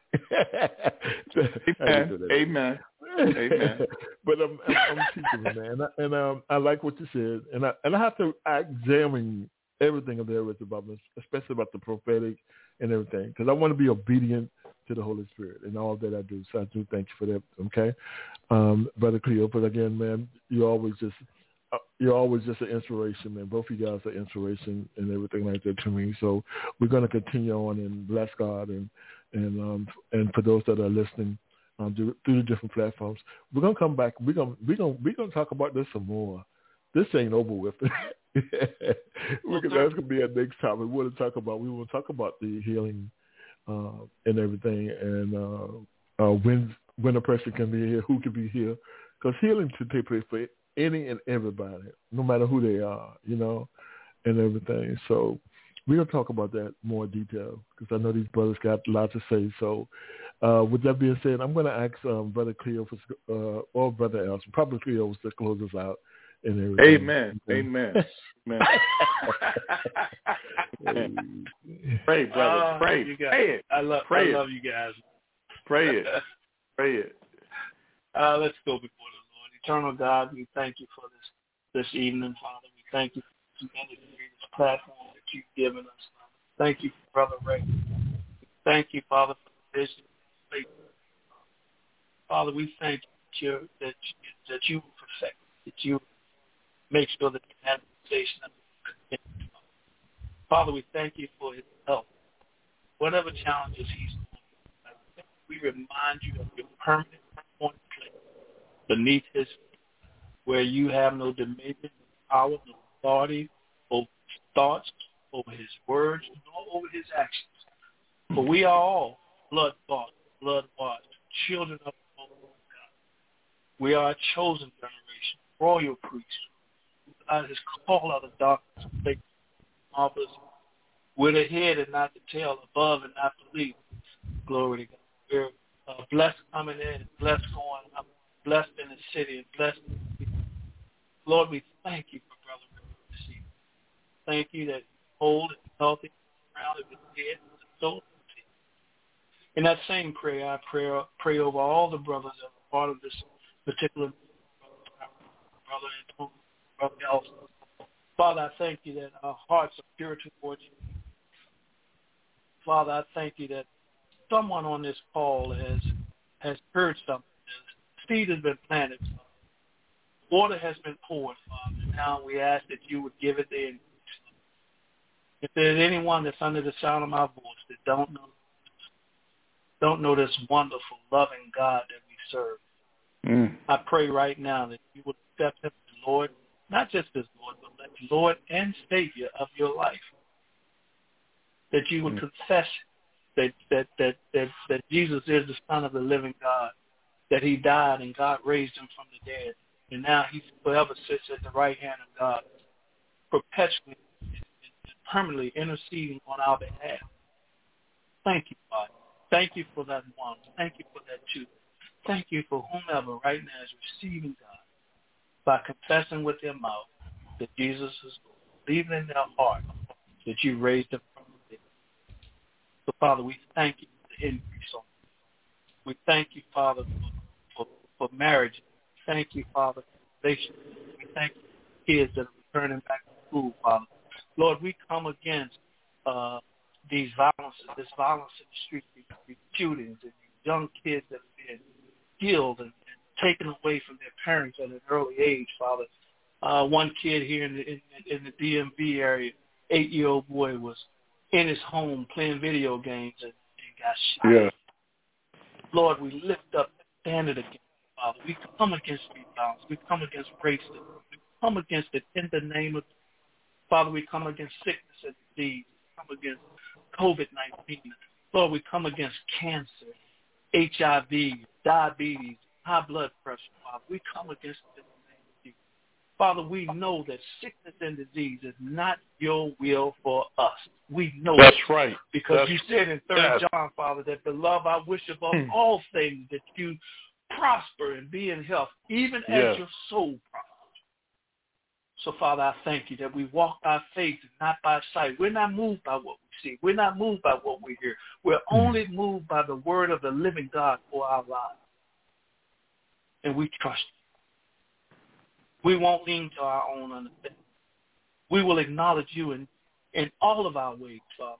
S6: Amen. Amen. Amen.
S2: But I'm, I'm, I'm teachable, man, and, I, and um, I like what you said, and I and I have to I examine everything there is about this, especially about the prophetic and everything, because I want to be obedient to the Holy Spirit in all that I do. So I do thank you for that. Okay, um, Brother Cleo. But again, man, you always just uh, you're always just an inspiration, man. Both of you guys are inspiration and everything like that to me. So we're going to continue on and bless God, and and um, and for those that are listening um, through, through the different platforms, we're gonna come back. We're gonna we're gonna we're gonna talk about this some more. This ain't over with. We're gonna, that's gonna be our next topic. We want to talk about. We want to talk about the healing uh, and everything, and uh, uh, when when a person can be here, who can be here, because healing should take place for any and everybody, no matter who they are, you know, and everything. So we're gonna talk about that more in detail, because I know these brothers got a lot to say. So uh, with that being said, I'm gonna ask um, Brother Cleo for, uh, or Brother Elson, probably Cleo, to close us out. And everything.
S6: Amen. Amen. Amen. Amen. Pray, brother.
S5: Uh,
S6: Pray.
S5: you guys,
S6: Pray it.
S5: I love,
S6: Pray
S5: I
S6: it.
S5: love you guys.
S6: Pray it. Pray it.
S5: Uh, let's go before the Lord. Eternal God, we thank you for this this evening, Father. We thank you for this ministry, this platform that you've given us, Father. Thank you for Brother Ray. Thank you, Father, for the vision. Father, we thank you that you, that you, that you perfect, that you make sure that the manifestation of it continues. Father, we thank you for his help. Whatever challenges he's going, we remind you of your permanent point place beneath his feet, where you have no dominion, no power, no authority over his thoughts, over his words, nor over his actions. For we are all blood-bought, blood-washed, children of the Most High God. We are a chosen generation, royal priest. God has called out of darkness and taken office with a head and not the tail, above and not beneath. Glory to God. We're uh, blessed coming in and blessed going up, blessed in the city and blessed in the city. Lord, we thank you for Brother Rick this evening. Thank you that he's whole and healthy, rounded with head and soul. In that same prayer, I pray, pray over all the brothers that are part of this particular brother and brother else. Father, I thank you that our hearts are pure towards you. Father, I thank you that someone on this call has has heard something. Seed has been planted, Father. Water has been poured, Father. Now we ask that you would give it the increase. If there's anyone that's under the sound of my voice that don't know don't know this wonderful, loving God that we serve, mm. I pray right now that you would accept him as Lord, not just as Lord, but as Lord and Savior of your life. That you would mm. confess that, that, that, that, that Jesus is the Son of the living God, that he died and God raised him from the dead, and now he forever sits at the right hand of God, perpetually and permanently interceding on our behalf. Thank you, Father. Thank you for that one. Thank you for that two. Thank you for whomever right now is receiving God by confessing with their mouth that Jesus is Lord, believing in their heart that you raised him from the dead. So, Father, we thank you for the increase on this. We thank you, Father, for, for, for marriage. We thank you, Father, for relations. We thank you for kids that are returning back to school, Father. Lord, we come against uh, these violences, this violence in the streets, these, these shootings, and these young kids that are being killed and, and taken away from their parents at an early age, Father. Uh, one kid here in the, in, in the D M V area, eight-year-old boy, was in his home playing video games and, and got shot.
S6: Yeah.
S5: Lord, we lift up the standard against it, Father. We come against these violence. We come against racism. We come against it in the name of Father. We come against sickness and disease. We come against covid nineteen. Lord, we come against cancer, H I V, diabetes, high blood pressure, Father. We come against it in the name of Jesus. Father, we know that sickness and disease is not your will for us. We know
S6: That's
S5: that.
S6: right.
S5: Because
S6: That's,
S5: you said in Third
S6: yes.
S5: John, Father, that beloved, I wish above hmm. all things that you prosper and be in health, even
S6: yes.
S5: as your soul prospers. So, Father, I thank you that we walk by faith and not by sight. We're not moved by what we see. We're not moved by what we hear. We're only moved by the word of the living God for our lives. And we trust you. We won't lean to our own understanding. We will acknowledge you in, in all of our ways, Father.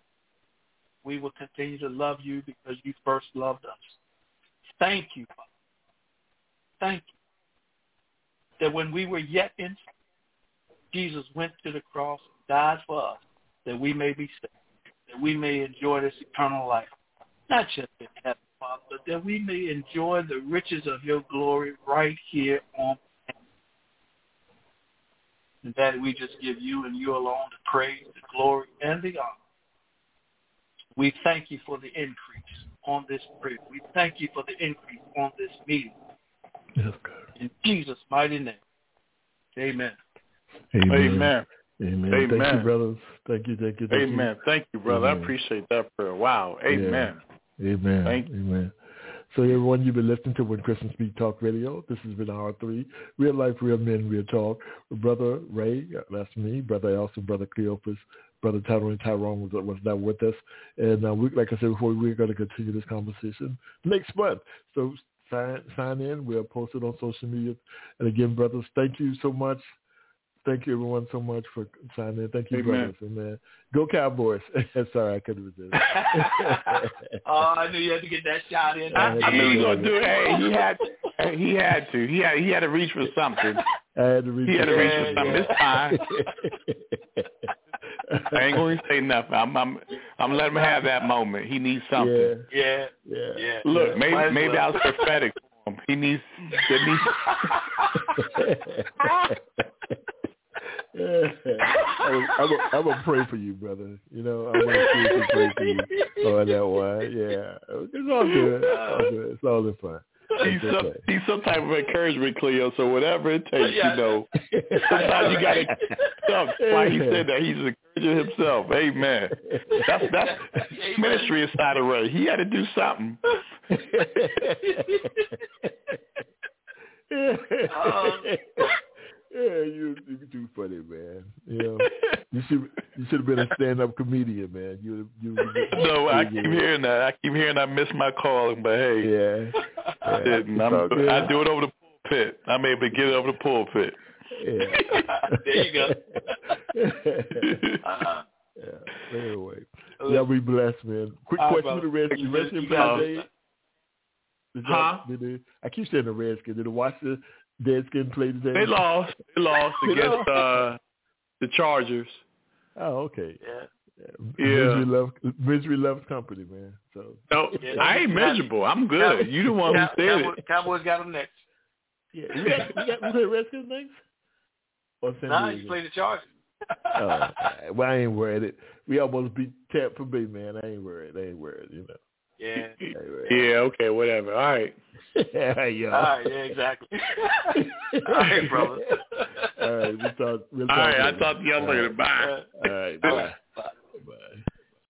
S5: We will continue to love you because you first loved us. Thank you, Father. Thank you that when we were yet in sin, Jesus went to the cross and died for us, that we may be saved, that we may enjoy this eternal life, not just in heaven, Father, but that we may enjoy the riches of your glory right here on earth. And that we just give you and you alone the praise, the glory, and the honor. We thank you for the increase on this prayer. We thank you for the increase on this meeting.
S2: Yes, God.
S5: In Jesus' mighty name, amen.
S2: Amen.
S6: Amen.
S2: Amen.
S6: Amen.
S2: Thank you, brothers. Thank you, thank you, thank
S6: Amen.
S2: you.
S6: Amen. Thank you, brother.
S2: Amen.
S6: I appreciate that prayer. Wow. Amen.
S2: Yeah. Amen.
S6: Thank you.
S2: Amen. So everyone, you've been listening to When Christians Speak Talk Radio. This has been hour three. Real life, real men, real talk. Brother Ray, that's me. Brother Elson, Brother Cleopas, Brother Tyrone Tyrone was, was not with us. And uh, we, like I said before, we're going to continue this conversation next month. So sign, sign in. We'll post it on social media. And again, brothers, thank you so much. Thank you, everyone, so much for signing in. Thank you,
S6: Amen.
S2: brothers. And uh, go Cowboys. Sorry, I couldn't resist.
S5: Oh, I knew you had to get that shot in.
S6: I, I knew you were going to do it. Hey, he had, he had to. He had, he had to reach for something.
S2: I had to reach
S6: he had to reach for
S5: yeah,
S6: something.
S5: yeah.
S6: It's fine. I ain't going to say nothing. I'm, I'm, I'm letting him have that moment. He needs something.
S2: Yeah,
S5: yeah,
S2: yeah.
S5: yeah.
S6: Look,
S5: yeah.
S6: maybe,
S5: Might
S6: maybe
S5: well.
S6: I was prophetic for him. He needs. He needs
S2: I'm going to pray for you, brother. You know, I'm going to pray for you on that one. Yeah. It's all good. It's all good. It's all in fun.
S6: He's some, he's some type of encouragement, Cleo. So whatever it takes, yeah. you know. Sometimes you got to stuff. Like he said that he's encouraging himself. Amen. That's that's ministry inside of Ray. He had to do something.
S2: um. Yeah, you you too funny, man. You know, you should you should have been a stand-up comedian, man. You you.
S6: No, I keep hearing that. I keep hearing I miss my calling, but hey,
S2: yeah,
S6: yeah I'm, I do it over the pulpit. I'm able to get it over the pulpit.
S2: Yeah.
S5: There you go.
S2: uh, yeah. Anyway, y'all be blessed, man. Quick
S5: All
S2: question
S5: right,
S2: to the Redskins.
S5: You
S2: Redskins
S5: got
S2: play today?
S6: Huh?
S2: Did they, I keep saying the Redskins. Did they watch the Redskins play today?
S6: They lost. They lost
S2: they
S6: against
S2: lost.
S6: Uh, the Chargers.
S2: Oh, okay.
S5: Yeah.
S2: Yeah. Misery loves misery loves company, man. So
S6: no,
S5: yeah,
S6: I ain't miserable. I'm good. You the one who said
S5: Cowboys,
S6: it.
S5: Cowboys got them next.
S2: Yeah, we got we got we play Redskins next. Or San
S5: Nah,
S2: Diego?
S5: you play the Chargers.
S2: Oh, right. Well, I ain't worried. It. We almost beat Tampa Bay, man. I ain't worried. I ain't worried. You know.
S5: Yeah.
S6: Yeah. Okay. Whatever. All right.
S2: All right, yo.
S5: All right. Yeah. Exactly. All right, brother.
S2: All right. We'll talk. We'll talk
S6: All right.
S2: later.
S6: I'll talk to y'all later. Bye.
S2: All right. Bye.